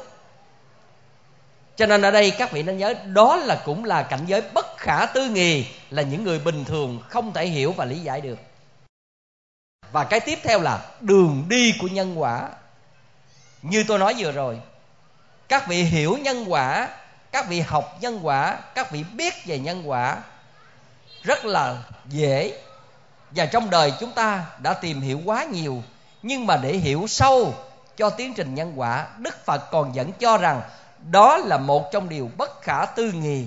Cho nên ở đây các vị nên nhớ, đó là cũng là cảnh giới bất khả tư nghì, là những người bình thường không thể hiểu và lý giải được. Và cái tiếp theo là đường đi của nhân quả. Như tôi nói vừa rồi, các vị hiểu nhân quả, các vị học nhân quả, các vị biết về nhân quả rất là dễ. Và trong đời chúng ta đã tìm hiểu quá nhiều. Nhưng mà để hiểu sâu cho tiến trình nhân quả, Đức Phật còn vẫn cho rằng đó là một trong điều bất khả tư nghì.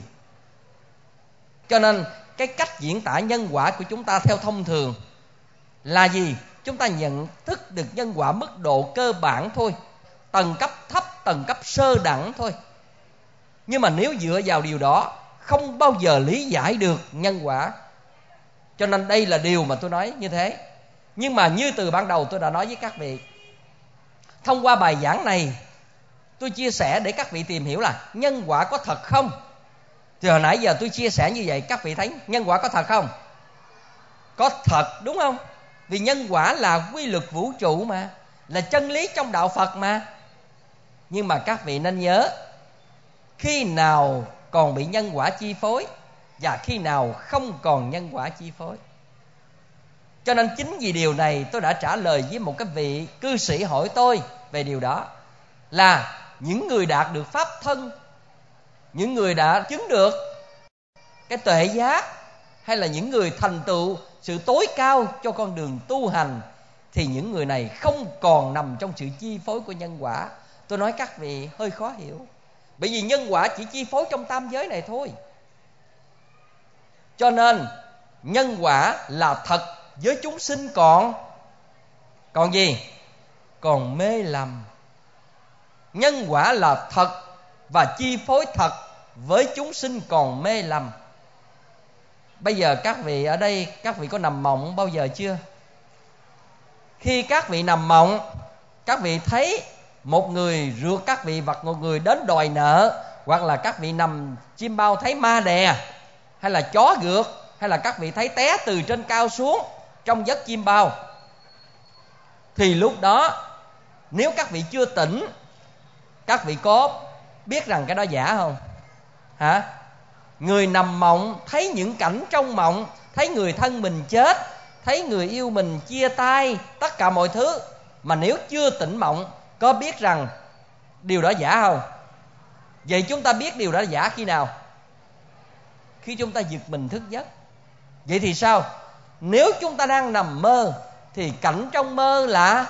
Cho nên cái cách diễn tả nhân quả của chúng ta theo thông thường là gì? Chúng ta nhận thức được nhân quả mức độ cơ bản thôi, tầng cấp thấp, tầng cấp sơ đẳng thôi. Nhưng mà nếu dựa vào điều đó, không bao giờ lý giải được nhân quả. Cho nên đây là điều mà tôi nói như thế. Nhưng mà như từ ban đầu tôi đã nói với các vị, thông qua bài giảng này tôi chia sẻ để các vị tìm hiểu là nhân quả có thật không. Thì hồi nãy giờ tôi chia sẻ như vậy, các vị thấy nhân quả có thật không? Có thật, đúng không? Vì nhân quả là quy luật vũ trụ mà, là chân lý trong đạo Phật mà. Nhưng mà các vị nên nhớ, khi nào còn bị nhân quả chi phối và khi nào không còn nhân quả chi phối. Cho nên chính vì điều này tôi đã trả lời với một cái vị cư sĩ hỏi tôi về điều đó, là những người đạt được pháp thân, những người đã chứng được cái tuệ giác, hay là những người thành tựu sự tối cao cho con đường tu hành, thì những người này không còn nằm trong sự chi phối của nhân quả. Tôi nói các vị hơi khó hiểu, bởi vì nhân quả chỉ chi phối trong tam giới này thôi. Cho nên nhân quả là thật với chúng sinh còn gì? Còn mê lầm. Nhân quả là thật và chi phối thật với chúng sinh còn mê lầm. Bây giờ các vị ở đây, các vị có nằm mộng bao giờ chưa? Khi các vị nằm mộng, các vị thấy một người rượt các vị, hoặc một người đến đòi nợ, hoặc là các vị nằm chim bao thấy ma đè, hay là chó rượt, hay là các vị thấy té từ trên cao xuống trong giấc chim bao, thì lúc đó nếu các vị chưa tỉnh, các vị có biết rằng cái đó giả không? Hả? Người nằm mộng thấy những cảnh trong mộng, thấy người thân mình chết, thấy người yêu mình chia tay, tất cả mọi thứ, mà nếu chưa tỉnh mộng, có biết rằng điều đó giả không? Vậy chúng ta biết điều đó giả khi nào? Khi chúng ta giật mình thức giấc. Vậy thì sao? Nếu chúng ta đang nằm mơ thì cảnh trong mơ là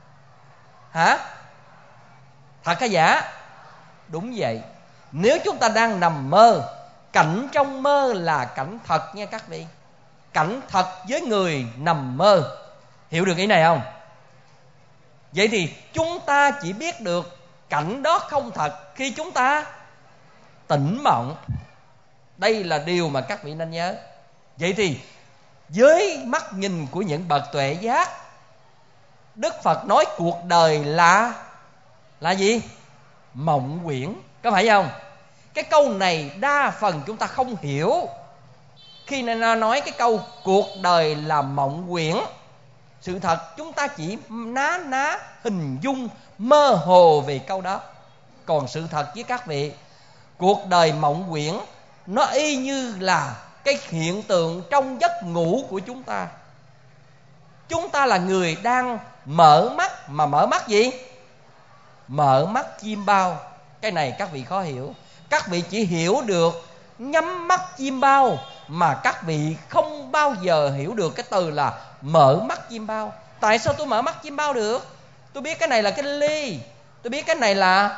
thật hay giả? Đúng vậy. Nếu chúng ta đang nằm mơ, cảnh trong mơ là cảnh thật nha các vị. Cảnh thật với người nằm mơ. Hiểu được ý này không? Vậy thì chúng ta chỉ biết được cảnh đó không thật khi chúng ta tỉnh mộng. Đây là điều mà các vị nên nhớ. Vậy thì với mắt nhìn của những bậc tuệ giác, Đức Phật nói cuộc đời là gì? Mộng quyển, có phải không? Cái câu này đa phần chúng ta không hiểu. Khi nó nói cái câu cuộc đời là mộng quyển, sự thật chúng ta chỉ ná hình dung mơ hồ về câu đó. Còn sự thật với các vị, cuộc đời mộng quyển nó y như là cái hiện tượng trong giấc ngủ của chúng ta. Chúng ta là người đang mở mắt, mà mở mắt gì? Mở mắt chim bao. Cái này các vị khó hiểu. Các vị chỉ hiểu được nhắm mắt chim bao, mà các vị không bao giờ hiểu được cái từ là mở mắt chim bao. Tại sao tôi mở mắt chim bao được? Tôi biết cái này là cái ly, tôi biết cái này là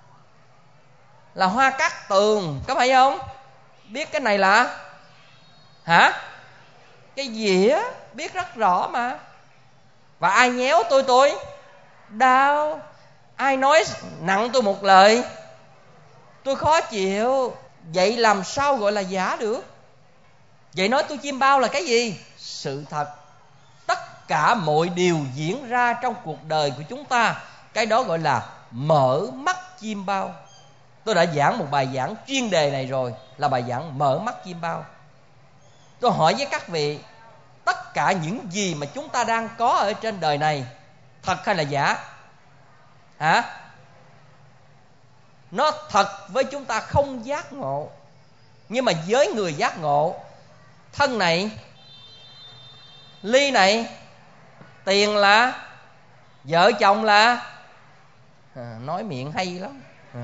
hoa cát tường, có phải không? Biết cái này là cái dĩa, biết rất rõ mà. Và ai nhéo tôi đau. Ai nói nặng tôi một lời, tôi khó chịu. Vậy làm sao gọi là giả được? Vậy nói tôi chim bao là cái gì? Sự thật. Tất cả mọi điều diễn ra trong cuộc đời của chúng ta, cái đó gọi là mở mắt chim bao. Tôi đã giảng một bài giảng chuyên đề này rồi, là bài giảng mở mắt chim bao. Tôi hỏi với các vị, tất cả những gì mà chúng ta đang có ở trên đời này, thật hay là giả? Nó thật với chúng ta không giác ngộ. Nhưng mà với người giác ngộ, thân này, ly này, tiền là, vợ chồng là, nói miệng hay lắm.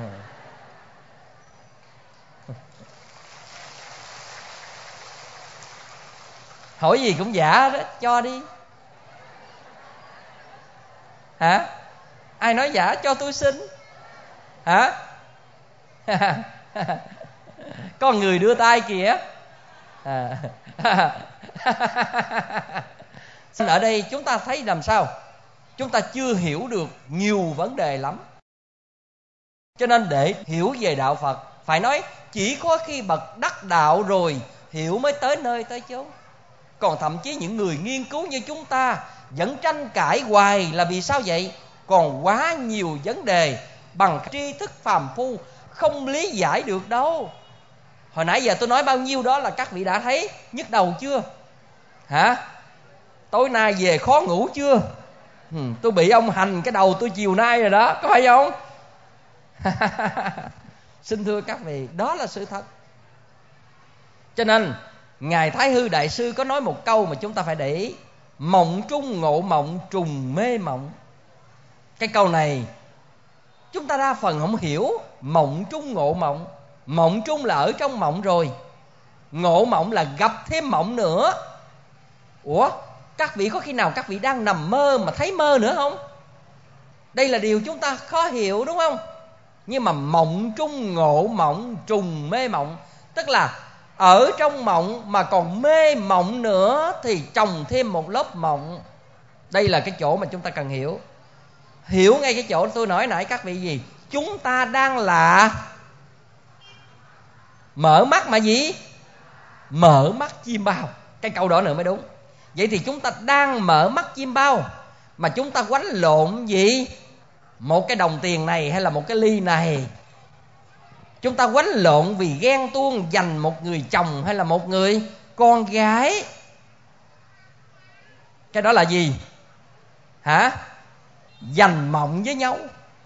Hỏi gì cũng giả đó, cho đi. Ai nói giả cho tôi xin. Có người đưa tay kìa. Ở đây chúng ta thấy làm sao? Chúng ta chưa hiểu được nhiều vấn đề lắm. Cho nên để hiểu về đạo Phật, phải nói chỉ có khi bậc đắc đạo rồi hiểu mới tới nơi tới chốn. Còn thậm chí những người nghiên cứu như chúng ta vẫn tranh cãi hoài là vì sao vậy? Còn quá nhiều vấn đề bằng tri thức phàm phu không lý giải được đâu. Hồi nãy giờ tôi nói bao nhiêu đó là các vị đã thấy nhức đầu chưa? Tối nay về khó ngủ chưa? Tôi bị ông hành cái đầu tôi chiều nay rồi đó, có phải không? Xin thưa các vị, đó là sự thật. Cho nên Ngài Thái Hư Đại Sư có nói một câu mà chúng ta phải để ý: mộng trung ngộ mộng, trùng mê mộng. Cái câu này chúng ta đa phần không hiểu. Mộng trung ngộ mộng, mộng trung là ở trong mộng rồi, ngộ mộng là gặp thêm mộng nữa. Ủa, các vị có khi nào các vị đang nằm mơ mà thấy mơ nữa không? Đây là điều chúng ta khó hiểu, đúng không? Nhưng mà mộng trung ngộ mộng, trùng mê mộng, tức là ở trong mộng mà còn mê mộng nữa thì chồng thêm một lớp mộng. Đây là cái chỗ mà chúng ta cần hiểu. Hiểu ngay cái chỗ tôi nói nãy các vị gì? Chúng ta đang là mở mắt mà gì? Mở mắt chim bao. Cái câu đó nữa mới đúng. Vậy thì chúng ta đang mở mắt chim bao, mà chúng ta quánh lộn gì? Một cái đồng tiền này hay là một cái ly này. Chúng ta quánh lộn vì ghen tuông giành một người chồng hay là một người con gái. Cái đó là gì? Giành mộng với nhau,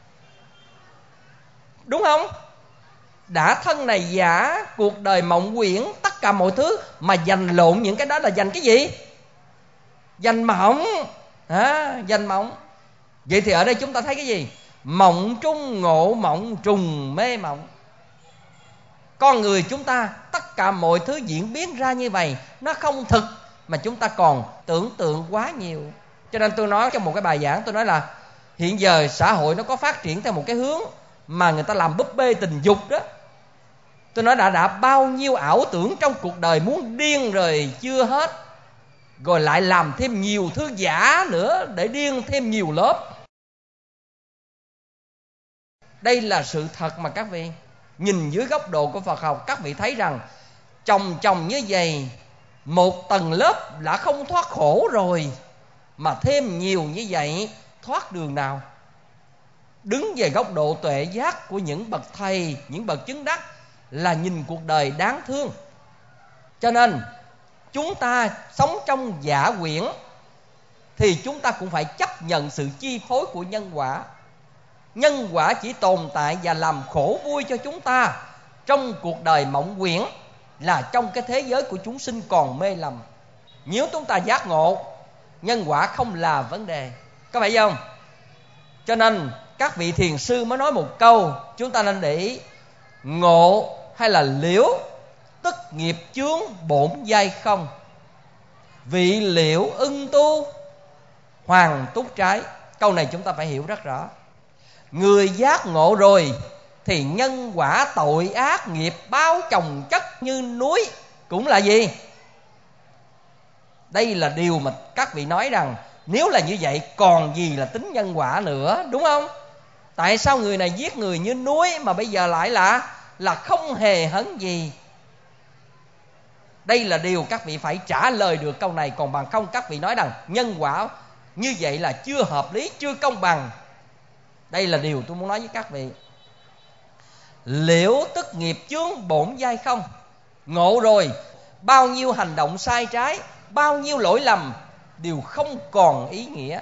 đúng không? Đã thân này giả, cuộc đời mộng quyển, tất cả mọi thứ mà giành lộn những cái đó là giành cái gì? Giành mộng. Giành mộng. Vậy thì ở đây chúng ta thấy cái gì? Mộng trung ngộ mộng, trùng mê mộng. Con người chúng ta, tất cả mọi thứ diễn biến ra như vậy, nó không thực, mà chúng ta còn tưởng tượng quá nhiều. Cho nên tôi nói trong một cái bài giảng, tôi nói là hiện giờ xã hội nó có phát triển theo một cái hướng mà người ta làm búp bê tình dục đó. Tôi nói đã bao nhiêu ảo tưởng trong cuộc đời muốn điên rồi chưa hết, rồi lại làm thêm nhiều thứ giả nữa để điên thêm nhiều lớp. Đây là sự thật mà các vị nhìn dưới góc độ của Phật học, các vị thấy rằng chồng như vậy, một tầng lớp đã không thoát khổ rồi, mà thêm nhiều như vậy thoát đường nào? Đứng về góc độ tuệ giác của những bậc thầy, những bậc chứng đắc, là nhìn cuộc đời đáng thương. Cho nên chúng ta sống trong giả quyển thì chúng ta cũng phải chấp nhận sự chi phối của nhân quả. Nhân quả chỉ tồn tại và làm khổ vui cho chúng ta trong cuộc đời mộng quyển, là trong cái thế giới của chúng sinh còn mê lầm. Nếu chúng ta giác ngộ, nhân quả không là vấn đề, có phải không? Cho nên các vị thiền sư mới nói một câu chúng ta nên để ý: ngộ hay là liễu, tức nghiệp chướng bổn giai không. Vị liễu ưng tu, hoàng túc trái. Câu này chúng ta phải hiểu rất rõ. Người giác ngộ rồi thì nhân quả tội ác nghiệp báo chồng chất như núi cũng là gì? Đây là điều mà các vị nói rằng nếu là như vậy còn gì là tính nhân quả nữa, đúng không? Tại sao người này giết người như núi mà bây giờ lại là không hề hấn gì? Đây là điều các vị phải trả lời được câu này. Còn bằng không các vị nói rằng nhân quả như vậy là chưa hợp lý, chưa công bằng. Đây là điều tôi muốn nói với các vị. Liễu tức nghiệp chướng bổn giai không. Ngộ rồi, bao nhiêu hành động sai trái, bao nhiêu lỗi lầm đều không còn ý nghĩa.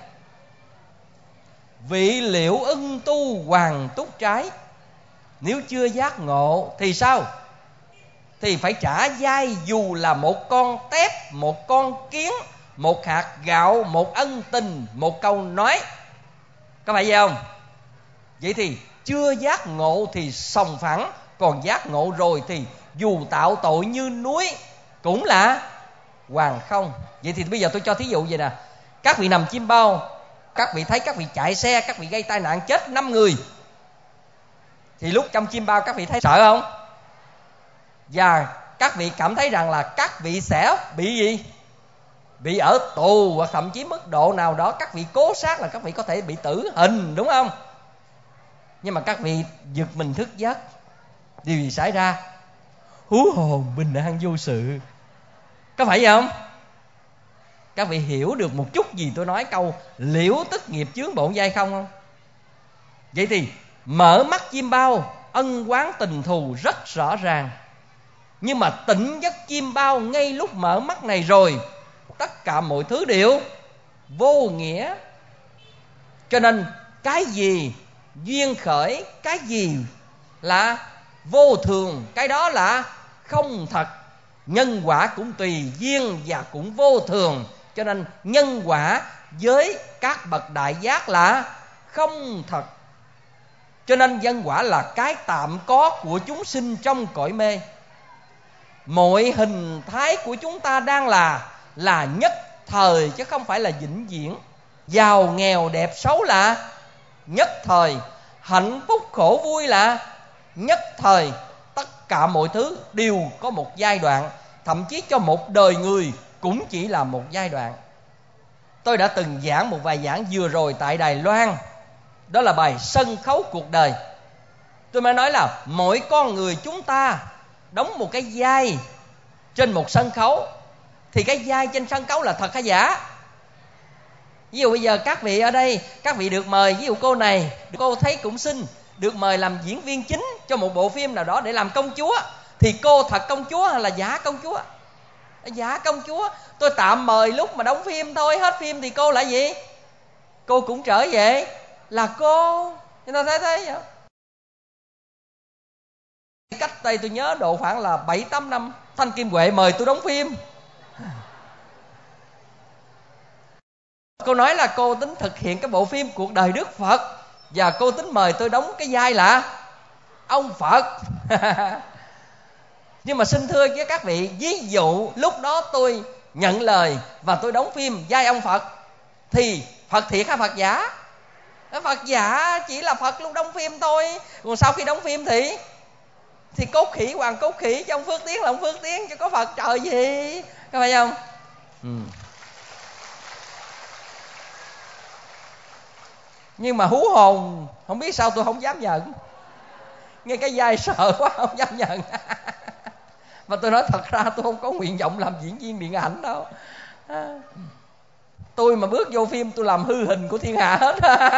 Vị liễu ưng tu hoàng túc trái. Nếu chưa giác ngộ thì sao? Thì phải trả giai dù là một con tép, một con kiến, một hạt gạo, một ân tình, một câu nói. Có phải vậy không? Vậy thì chưa giác ngộ thì sòng phẳng, còn giác ngộ rồi thì dù tạo tội như núi cũng là hoàng không. Vậy thì bây giờ tôi cho thí dụ vậy nè. Các vị nằm chim bao, các vị thấy các vị chạy xe, các vị gây tai nạn chết 5 người, thì lúc trong chim bao các vị thấy sợ không? Và các vị cảm thấy rằng là các vị sẽ bị gì? Bị ở tù, hoặc thậm chí mức độ nào đó các vị cố sát là các vị có thể bị tử hình, đúng không? Nhưng mà các vị giật mình thức giấc, điều gì xảy ra? Hú hồn bình an vô sự. Có phải vậy không? Các vị hiểu được một chút gì tôi nói câu liễu tức nghiệp chướng bổn giai không? Vậy thì mở mắt chim bao, ân oán tình thù rất rõ ràng. Nhưng mà tỉnh giấc chim bao ngay lúc mở mắt này rồi, tất cả mọi thứ đều vô nghĩa. Cho nên cái gì duyên khởi, cái gì là vô thường, cái đó là không thật. Nhân quả cũng tùy duyên và cũng vô thường. Cho nên nhân quả với các bậc đại giác là không thật. Cho nên nhân quả là cái tạm có của chúng sinh trong cõi mê. Mọi hình thái của chúng ta đang là nhất thời chứ không phải là vĩnh viễn. Giàu nghèo đẹp xấu là nhất thời, hạnh phúc khổ vui là nhất thời. Tất cả mọi thứ đều có một giai đoạn. Thậm chí cho một đời người cũng chỉ là một giai đoạn. Tôi đã từng giảng một vài giảng vừa rồi tại Đài Loan. Đó là bài sân khấu cuộc đời. Tôi mới nói là mỗi con người chúng ta đóng một cái vai trên một sân khấu. Thì cái vai trên sân khấu là thật hay giả? Ví dụ bây giờ các vị ở đây, các vị được mời, ví dụ cô này, cô thấy cũng xinh, được mời làm diễn viên chính cho một bộ phim nào đó để làm công chúa. Thì cô thật công chúa hay là giả công chúa? Giả công chúa. Tôi tạm mời lúc mà đóng phim thôi, hết phim thì cô lại gì? Cô cũng trở về là cô. Chúng ta thấy thế vậy. Cách đây tôi nhớ độ khoảng là 7-8 năm, Thanh Kim Huệ mời tôi đóng phim. Cô nói là cô tính thực hiện cái bộ phim Cuộc đời Đức Phật, và cô tính mời tôi đóng cái vai là ông Phật. Nhưng mà xin thưa với các vị, ví dụ lúc đó tôi nhận lời và tôi đóng phim vai ông Phật, thì Phật thiệt hay Phật giả? Phật giả chỉ là Phật lúc đóng phim thôi. Còn sau khi đóng phim thì cốt khỉ hoàng cốt khỉ, chứ ông Phước Tiến là ông Phước Tiến, chứ có Phật trời gì. Có phải không? Nhưng mà hú hồn, không biết sao tôi không dám nhận. Nghe cái vai sợ quá không dám nhận. Và tôi nói thật ra tôi không có nguyện vọng làm diễn viên điện ảnh đâu. Tôi mà bước vô phim tôi làm hư hình của thiên hạ hết.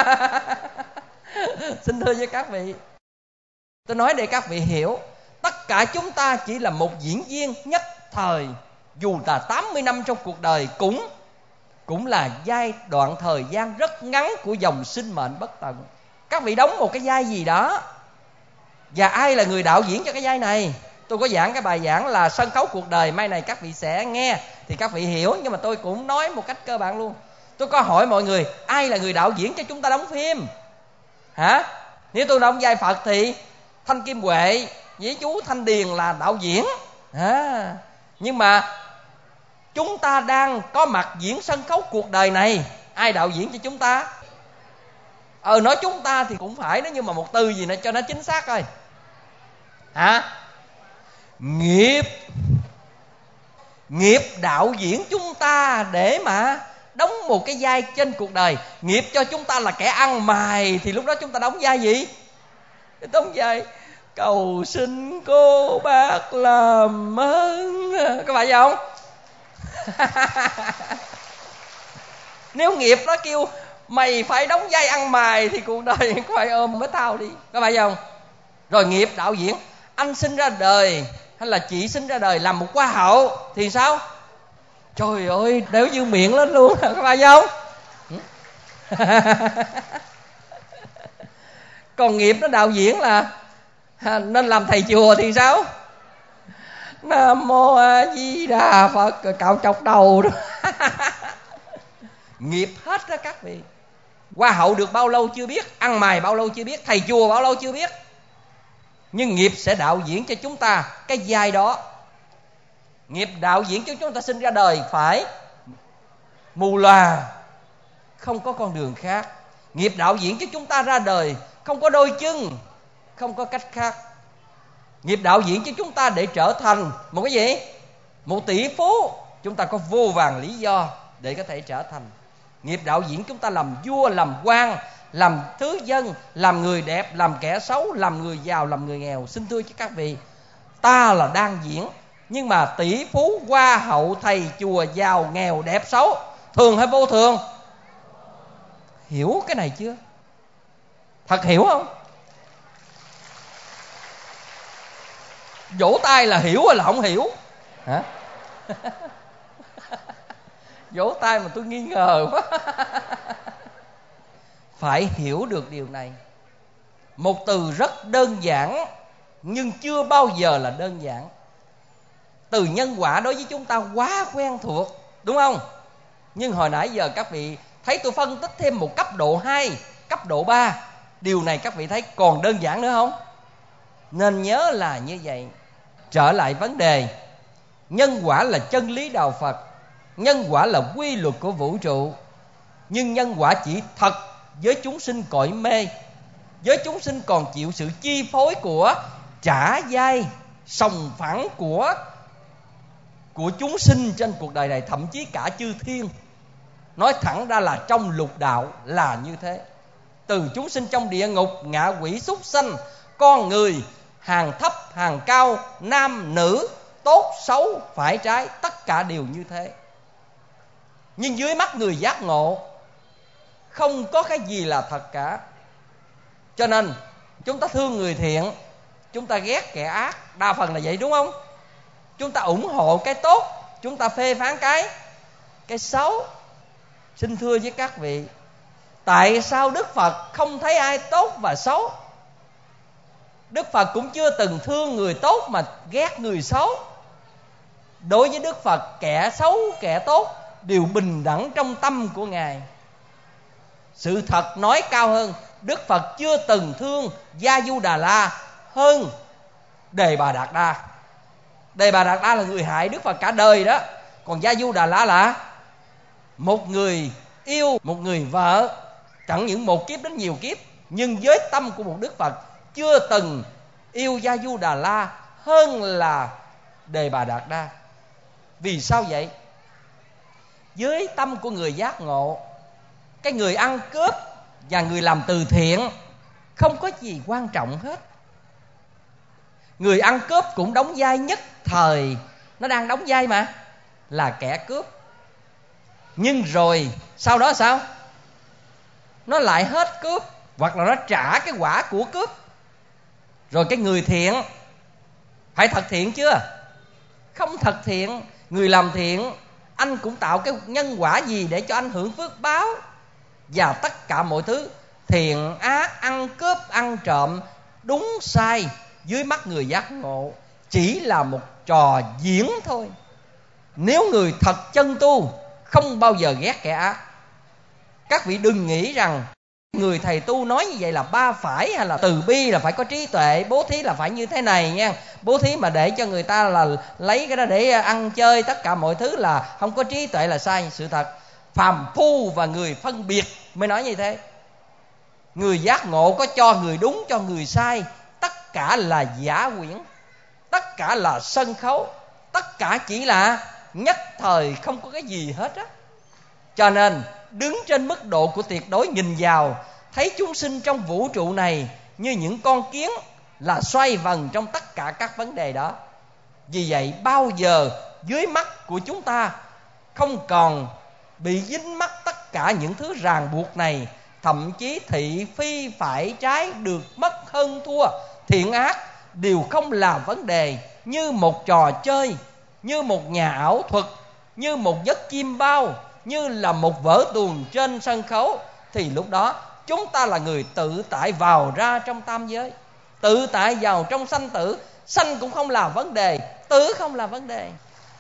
Xin thưa với các vị, tôi nói để các vị hiểu, tất cả chúng ta chỉ là một diễn viên nhất thời. Dù là 80 năm trong cuộc đời cũng là giai đoạn thời gian rất ngắn của dòng sinh mệnh bất tận. Các vị đóng một cái vai gì đó, và ai là người đạo diễn cho cái vai này? Tôi có giảng cái bài giảng là sân khấu cuộc đời, mai này các vị sẽ nghe thì các vị hiểu, nhưng mà tôi cũng nói một cách cơ bản luôn. Tôi có hỏi mọi người, ai là người đạo diễn cho chúng ta đóng phim? Hả? Nếu tôi đóng vai Phật thì Thanh Kim Huệ với chú Thanh Điền là đạo diễn. Nhưng mà chúng ta đang có mặt diễn sân khấu cuộc đời này, ai đạo diễn cho chúng ta? Nói chúng ta thì cũng phải đó, nhưng mà một từ gì nữa cho nó chính xác coi. Nghiệp đạo diễn chúng ta để mà đóng một cái vai trên cuộc đời. Nghiệp cho chúng ta là kẻ ăn mày thì lúc đó chúng ta đóng vai gì? Đóng vai cầu xin cô bác làm ơn. Có phải vậy không? Nếu nghiệp nó kêu mày phải đóng vai ăn mày thì cuộc đời phải ôm mới tao đi. Có phải không? Rồi nghiệp đạo diễn, anh sinh ra đời hay là chị sinh ra đời làm một hoa hậu thì sao? Trời ơi, đéo dương miệng lên luôn. Có phải không? Còn nghiệp nó đạo diễn là nên làm thầy chùa thì sao? Nam Mô A Di Đà Phật, cạo chọc đầu đó. Nghiệp hết đó các vị. Hoa hậu được bao lâu chưa biết, ăn mày bao lâu chưa biết, thầy chùa bao lâu chưa biết. Nhưng nghiệp sẽ đạo diễn cho chúng ta cái vai đó. Nghiệp đạo diễn cho chúng ta sinh ra đời phải mù lòa, không có con đường khác. Nghiệp đạo diễn cho chúng ta ra đời không có đôi chân, không có cách khác. Nghiệp đạo diễn cho chúng ta để trở thành một cái gì? Một tỷ phú. Chúng ta có vô vàn lý do để có thể trở thành. Nghiệp đạo diễn chúng ta làm vua, làm quan, làm thứ dân, làm người đẹp, làm kẻ xấu, làm người giàu, làm người nghèo. Xin thưa với các vị, ta là đang diễn, nhưng mà tỷ phú, hoa hậu, thầy chùa, giàu, nghèo, đẹp, xấu, thường hay vô thường? Hiểu cái này chưa? Thật hiểu không? Vỗ tay là hiểu hay là không hiểu? Hả? Vỗ tay mà tôi nghi ngờ quá. Phải hiểu được điều này. Một từ rất đơn giản nhưng chưa bao giờ là đơn giản. Từ nhân quả đối với chúng ta quá quen thuộc, đúng không? Nhưng hồi nãy giờ các vị thấy tôi phân tích thêm một cấp độ 2, cấp độ 3. Điều này các vị thấy còn đơn giản nữa không? Nên nhớ là như vậy. Trở lại vấn đề, nhân quả là chân lý đạo Phật, nhân quả là quy luật của vũ trụ. Nhưng nhân quả chỉ thật với chúng sinh cõi mê. Với chúng sinh còn chịu sự chi phối của trả vai, sòng phẳng của chúng sinh trên cuộc đời này, thậm chí cả chư thiên. Nói thẳng ra là trong lục đạo là như thế. Từ chúng sinh trong địa ngục, ngạ quỷ, súc sanh, con người, hàng thấp, hàng cao, nam, nữ, tốt, xấu, phải, trái, tất cả đều như thế. Nhưng dưới mắt người giác ngộ, không có cái gì là thật cả. Cho nên chúng ta thương người thiện, chúng ta ghét kẻ ác, đa phần là vậy, đúng không? Chúng ta ủng hộ cái tốt, chúng ta phê phán cái xấu. Xin thưa với các vị, tại sao Đức Phật không thấy ai tốt và xấu? Đức Phật cũng chưa từng thương người tốt mà ghét người xấu. Đối với Đức Phật, kẻ xấu, kẻ tốt đều bình đẳng trong tâm của Ngài. Sự thật nói cao hơn, Đức Phật chưa từng thương Gia Du Đà La hơn Đề Bà Đạt Đa. Đề Bà Đạt Đa là người hại Đức Phật cả đời đó. Còn Gia Du Đà La là một người yêu một người vợ, chẳng những một kiếp đến nhiều kiếp. Nhưng với tâm của một Đức Phật chưa từng yêu Gia Du Đà La hơn là Đề Bà Đạt Đa. Vì sao vậy? Với tâm của người giác ngộ, cái người ăn cướp và người làm từ thiện không có gì quan trọng hết. Người ăn cướp cũng đóng vai nhất thời, nó đang đóng vai mà, là kẻ cướp. Nhưng rồi sau đó sao? Nó lại hết cướp, hoặc là nó trả cái quả của cướp. Rồi cái người thiện phải thật thiện chưa? Không thật thiện. Người làm thiện, anh cũng tạo cái nhân quả gì để cho anh hưởng phước báo. Và tất cả mọi thứ thiện ác, ăn cướp, ăn trộm, đúng sai, dưới mắt người giác ngộ chỉ là một trò diễn thôi. Nếu người thật chân tu không bao giờ ghét kẻ ác. Các vị đừng nghĩ rằng người thầy tu nói như vậy là ba phải, hay là từ bi là phải có trí tuệ, bố thí là phải như thế này nha. Bố thí mà để cho người ta là lấy cái đó để ăn chơi, tất cả mọi thứ là không có trí tuệ là sai. Sự thật phàm phu và người phân biệt mới nói như thế. Người giác ngộ có cho người đúng cho người sai, tất cả là giả quyển, tất cả là sân khấu, tất cả chỉ là nhất thời, không có cái gì hết á. Cho nên đứng trên mức độ của tuyệt đối nhìn vào, thấy chúng sinh trong vũ trụ này như những con kiến là xoay vần trong tất cả các vấn đề đó. Vì vậy bao giờ dưới mắt của chúng ta không còn bị dính mắc tất cả những thứ ràng buộc này, thậm chí thị phi phải trái, được mất hơn thua, thiện ác đều không là vấn đề, như một trò chơi, như một nhà ảo thuật, như một giấc chim bao, như là một vở tuồng trên sân khấu, thì lúc đó chúng ta là người tự tại vào ra trong tam giới, tự tại vào trong sanh tử. Sanh cũng không là vấn đề, tử không là vấn đề.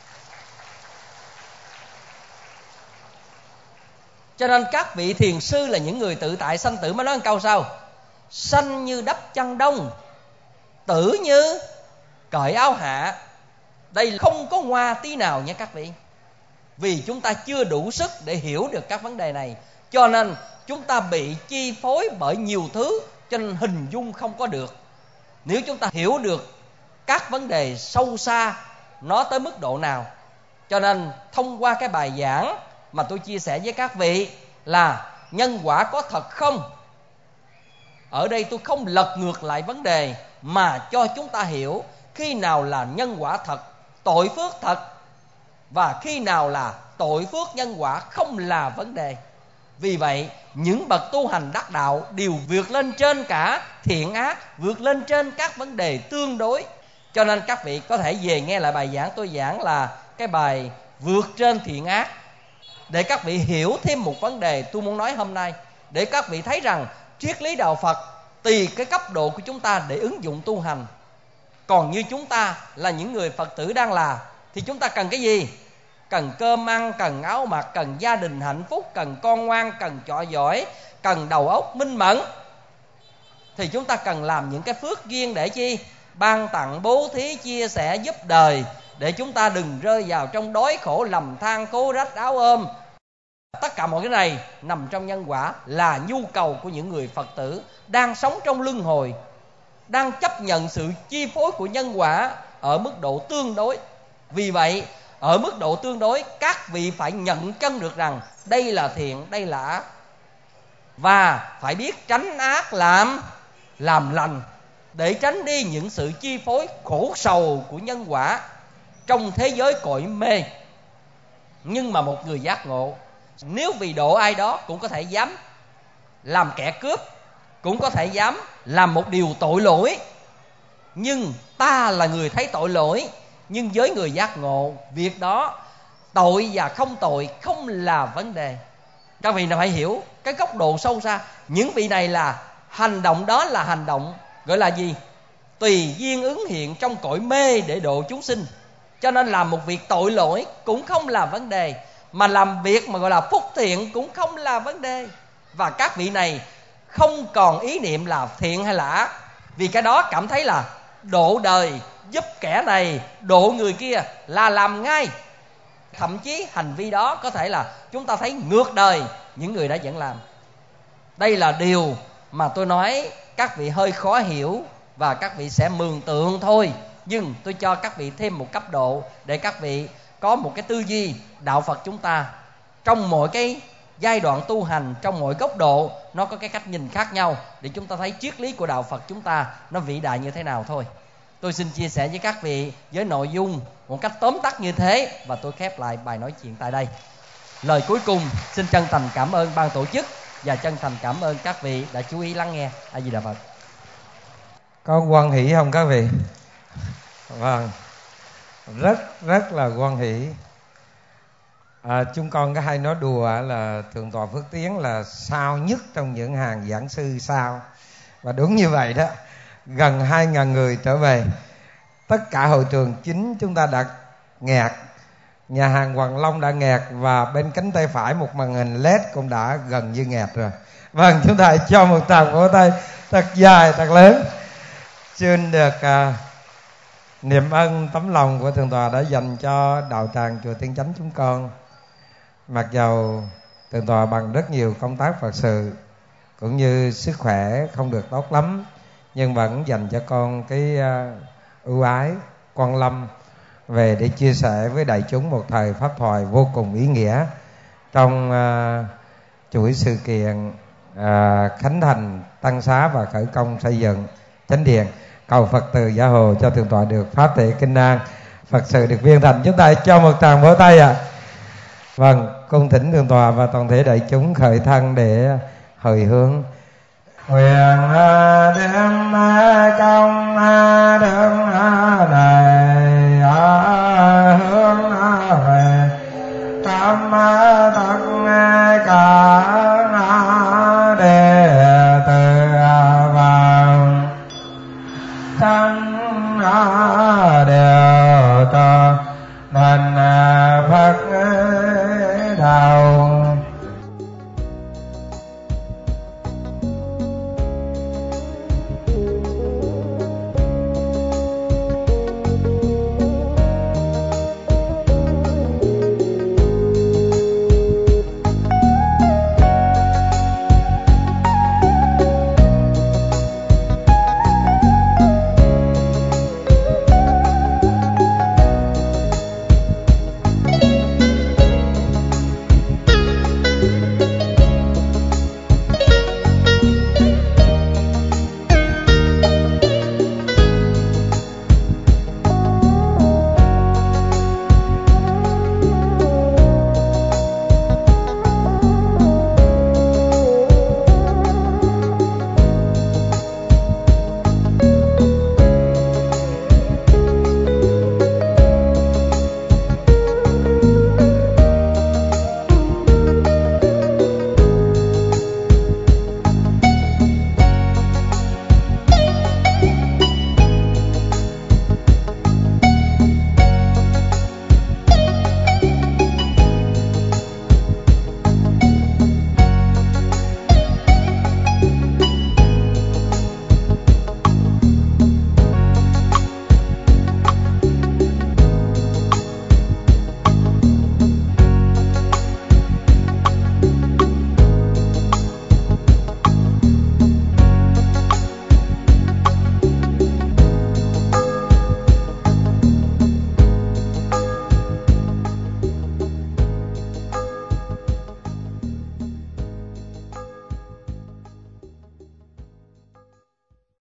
Cho nên các vị thiền sư là những người tự tại sanh tử mới nói một câu sao? Sanh như đắp chăn đông, tử như cởi áo hạ. Đây không có ngoa tí nào nha các vị. Vì chúng ta chưa đủ sức để hiểu được các vấn đề này, cho nên chúng ta bị chi phối bởi nhiều thứ, cho nên hình dung không có được. Nếu chúng ta hiểu được các vấn đề sâu xa nó tới mức độ nào. Cho nên thông qua cái bài giảng mà tôi chia sẻ với các vị là nhân quả có thật không? Ở đây tôi không lật ngược lại vấn đề, mà cho chúng ta hiểu khi nào là nhân quả thật, tội phước thật, và khi nào là tội phước nhân quả không là vấn đề. Vì vậy những bậc tu hành đắc đạo đều vượt lên trên cả thiện ác, vượt lên trên các vấn đề tương đối. Cho nên các vị có thể về nghe lại bài giảng tôi giảng là cái bài vượt trên thiện ác, để các vị hiểu thêm một vấn đề tôi muốn nói hôm nay, để các vị thấy rằng triết lý đạo Phật tùy cái cấp độ của chúng ta để ứng dụng tu hành. Còn như chúng ta là những người Phật tử đang là, thì chúng ta cần cái gì? Cần cơm ăn, cần áo mặc, cần gia đình hạnh phúc, cần con ngoan, cần trò giỏi, cần đầu óc minh mẫn. Thì chúng ta cần làm những cái phước duyên để chi? Ban tặng, bố thí, chia sẻ, giúp đời, để chúng ta đừng rơi vào trong đói khổ, lầm than, cố rách, áo ôm. Tất cả mọi cái này nằm trong nhân quả, là nhu cầu của những người Phật tử đang sống trong luân hồi, đang chấp nhận sự chi phối của nhân quả ở mức độ tương đối. Vì vậy ở mức độ tương đối, các vị phải nhận chân được rằng đây là thiện, đây là ác, và phải biết tránh ác làm lành, để tránh đi những sự chi phối khổ sầu của nhân quả trong thế giới cõi mê. Nhưng mà một người giác ngộ, nếu vì độ ai đó cũng có thể dám làm kẻ cướp, cũng có thể dám làm một điều tội lỗi. Nhưng ta là người thấy tội lỗi, nhưng với người giác ngộ, việc đó tội và không tội không là vấn đề. Các vị phải hiểu cái góc độ sâu xa. Những vị này là hành động, đó là hành động gọi là gì? Tùy duyên ứng hiện trong cõi mê để độ chúng sinh. Cho nên làm một việc tội lỗi cũng không là vấn đề, mà làm việc mà gọi là phúc thiện cũng không là vấn đề. Và các vị này không còn ý niệm là thiện hay là ác, vì cái đó cảm thấy là độ đời, giúp kẻ này, độ người kia là làm ngay. Thậm chí hành vi đó có thể là chúng ta thấy ngược đời, những người đã vẫn làm. Đây là điều mà tôi nói các vị hơi khó hiểu, và các vị sẽ mường tượng thôi. Nhưng tôi cho các vị thêm một cấp độ để các vị có một cái tư duy đạo Phật chúng ta trong mỗi cái giai đoạn tu hành, trong mỗi góc độ nó có cái cách nhìn khác nhau, để chúng ta thấy triết lý của đạo Phật chúng ta nó vĩ đại như thế nào thôi. Tôi xin chia sẻ với các vị với nội dung một cách tóm tắt như thế, và tôi khép lại bài nói chuyện tại đây. Lời cuối cùng xin chân thành cảm ơn ban tổ chức và chân thành cảm ơn các vị đã chú ý lắng nghe. A Di Đà Phật. Có hoan hỷ không các vị? Vâng, rất là hoan hỷ. Chúng con có hay nói đùa là Thượng tọa Phước Tiến là sao nhất trong những hàng giảng sư sao. Và đúng như vậy đó, gần 2.000 người trở về. Tất cả hội trường chính chúng ta đã nghẹt, nhà hàng Hoàng Long đã nghẹt, và bên cánh tay phải một màn hình LED cũng đã gần như nghẹt rồi. Vâng, chúng ta cho một tràng vỗ tay thật dài, thật lớn. Xin được niềm ơn tấm lòng của Thượng tọa đã dành cho đạo tràng chùa Tiên Chánh chúng con. Mặc dầu Thượng tọa bằng rất nhiều công tác Phật sự cũng như sức khỏe không được tốt lắm, nhưng vẫn dành cho con cái ưu ái quan lâm về để chia sẻ với đại chúng một thời pháp thoại vô cùng ý nghĩa trong chuỗi sự kiện khánh thành tăng xá và khởi công xây dựng chánh điện. Cầu Phật từ gia hộ cho Thượng tọa được pháp thể kinh an, Phật sự được viên thành. Chúng ta cho một tràng vỗ tay ạ. Vâng, cung thỉnh Thượng tọa và toàn thể đại chúng khởi thân để hồi hướng. Nguyện đem công đức này hướng về tâm tất cả đệ tử vào tâm đều cho nên Phật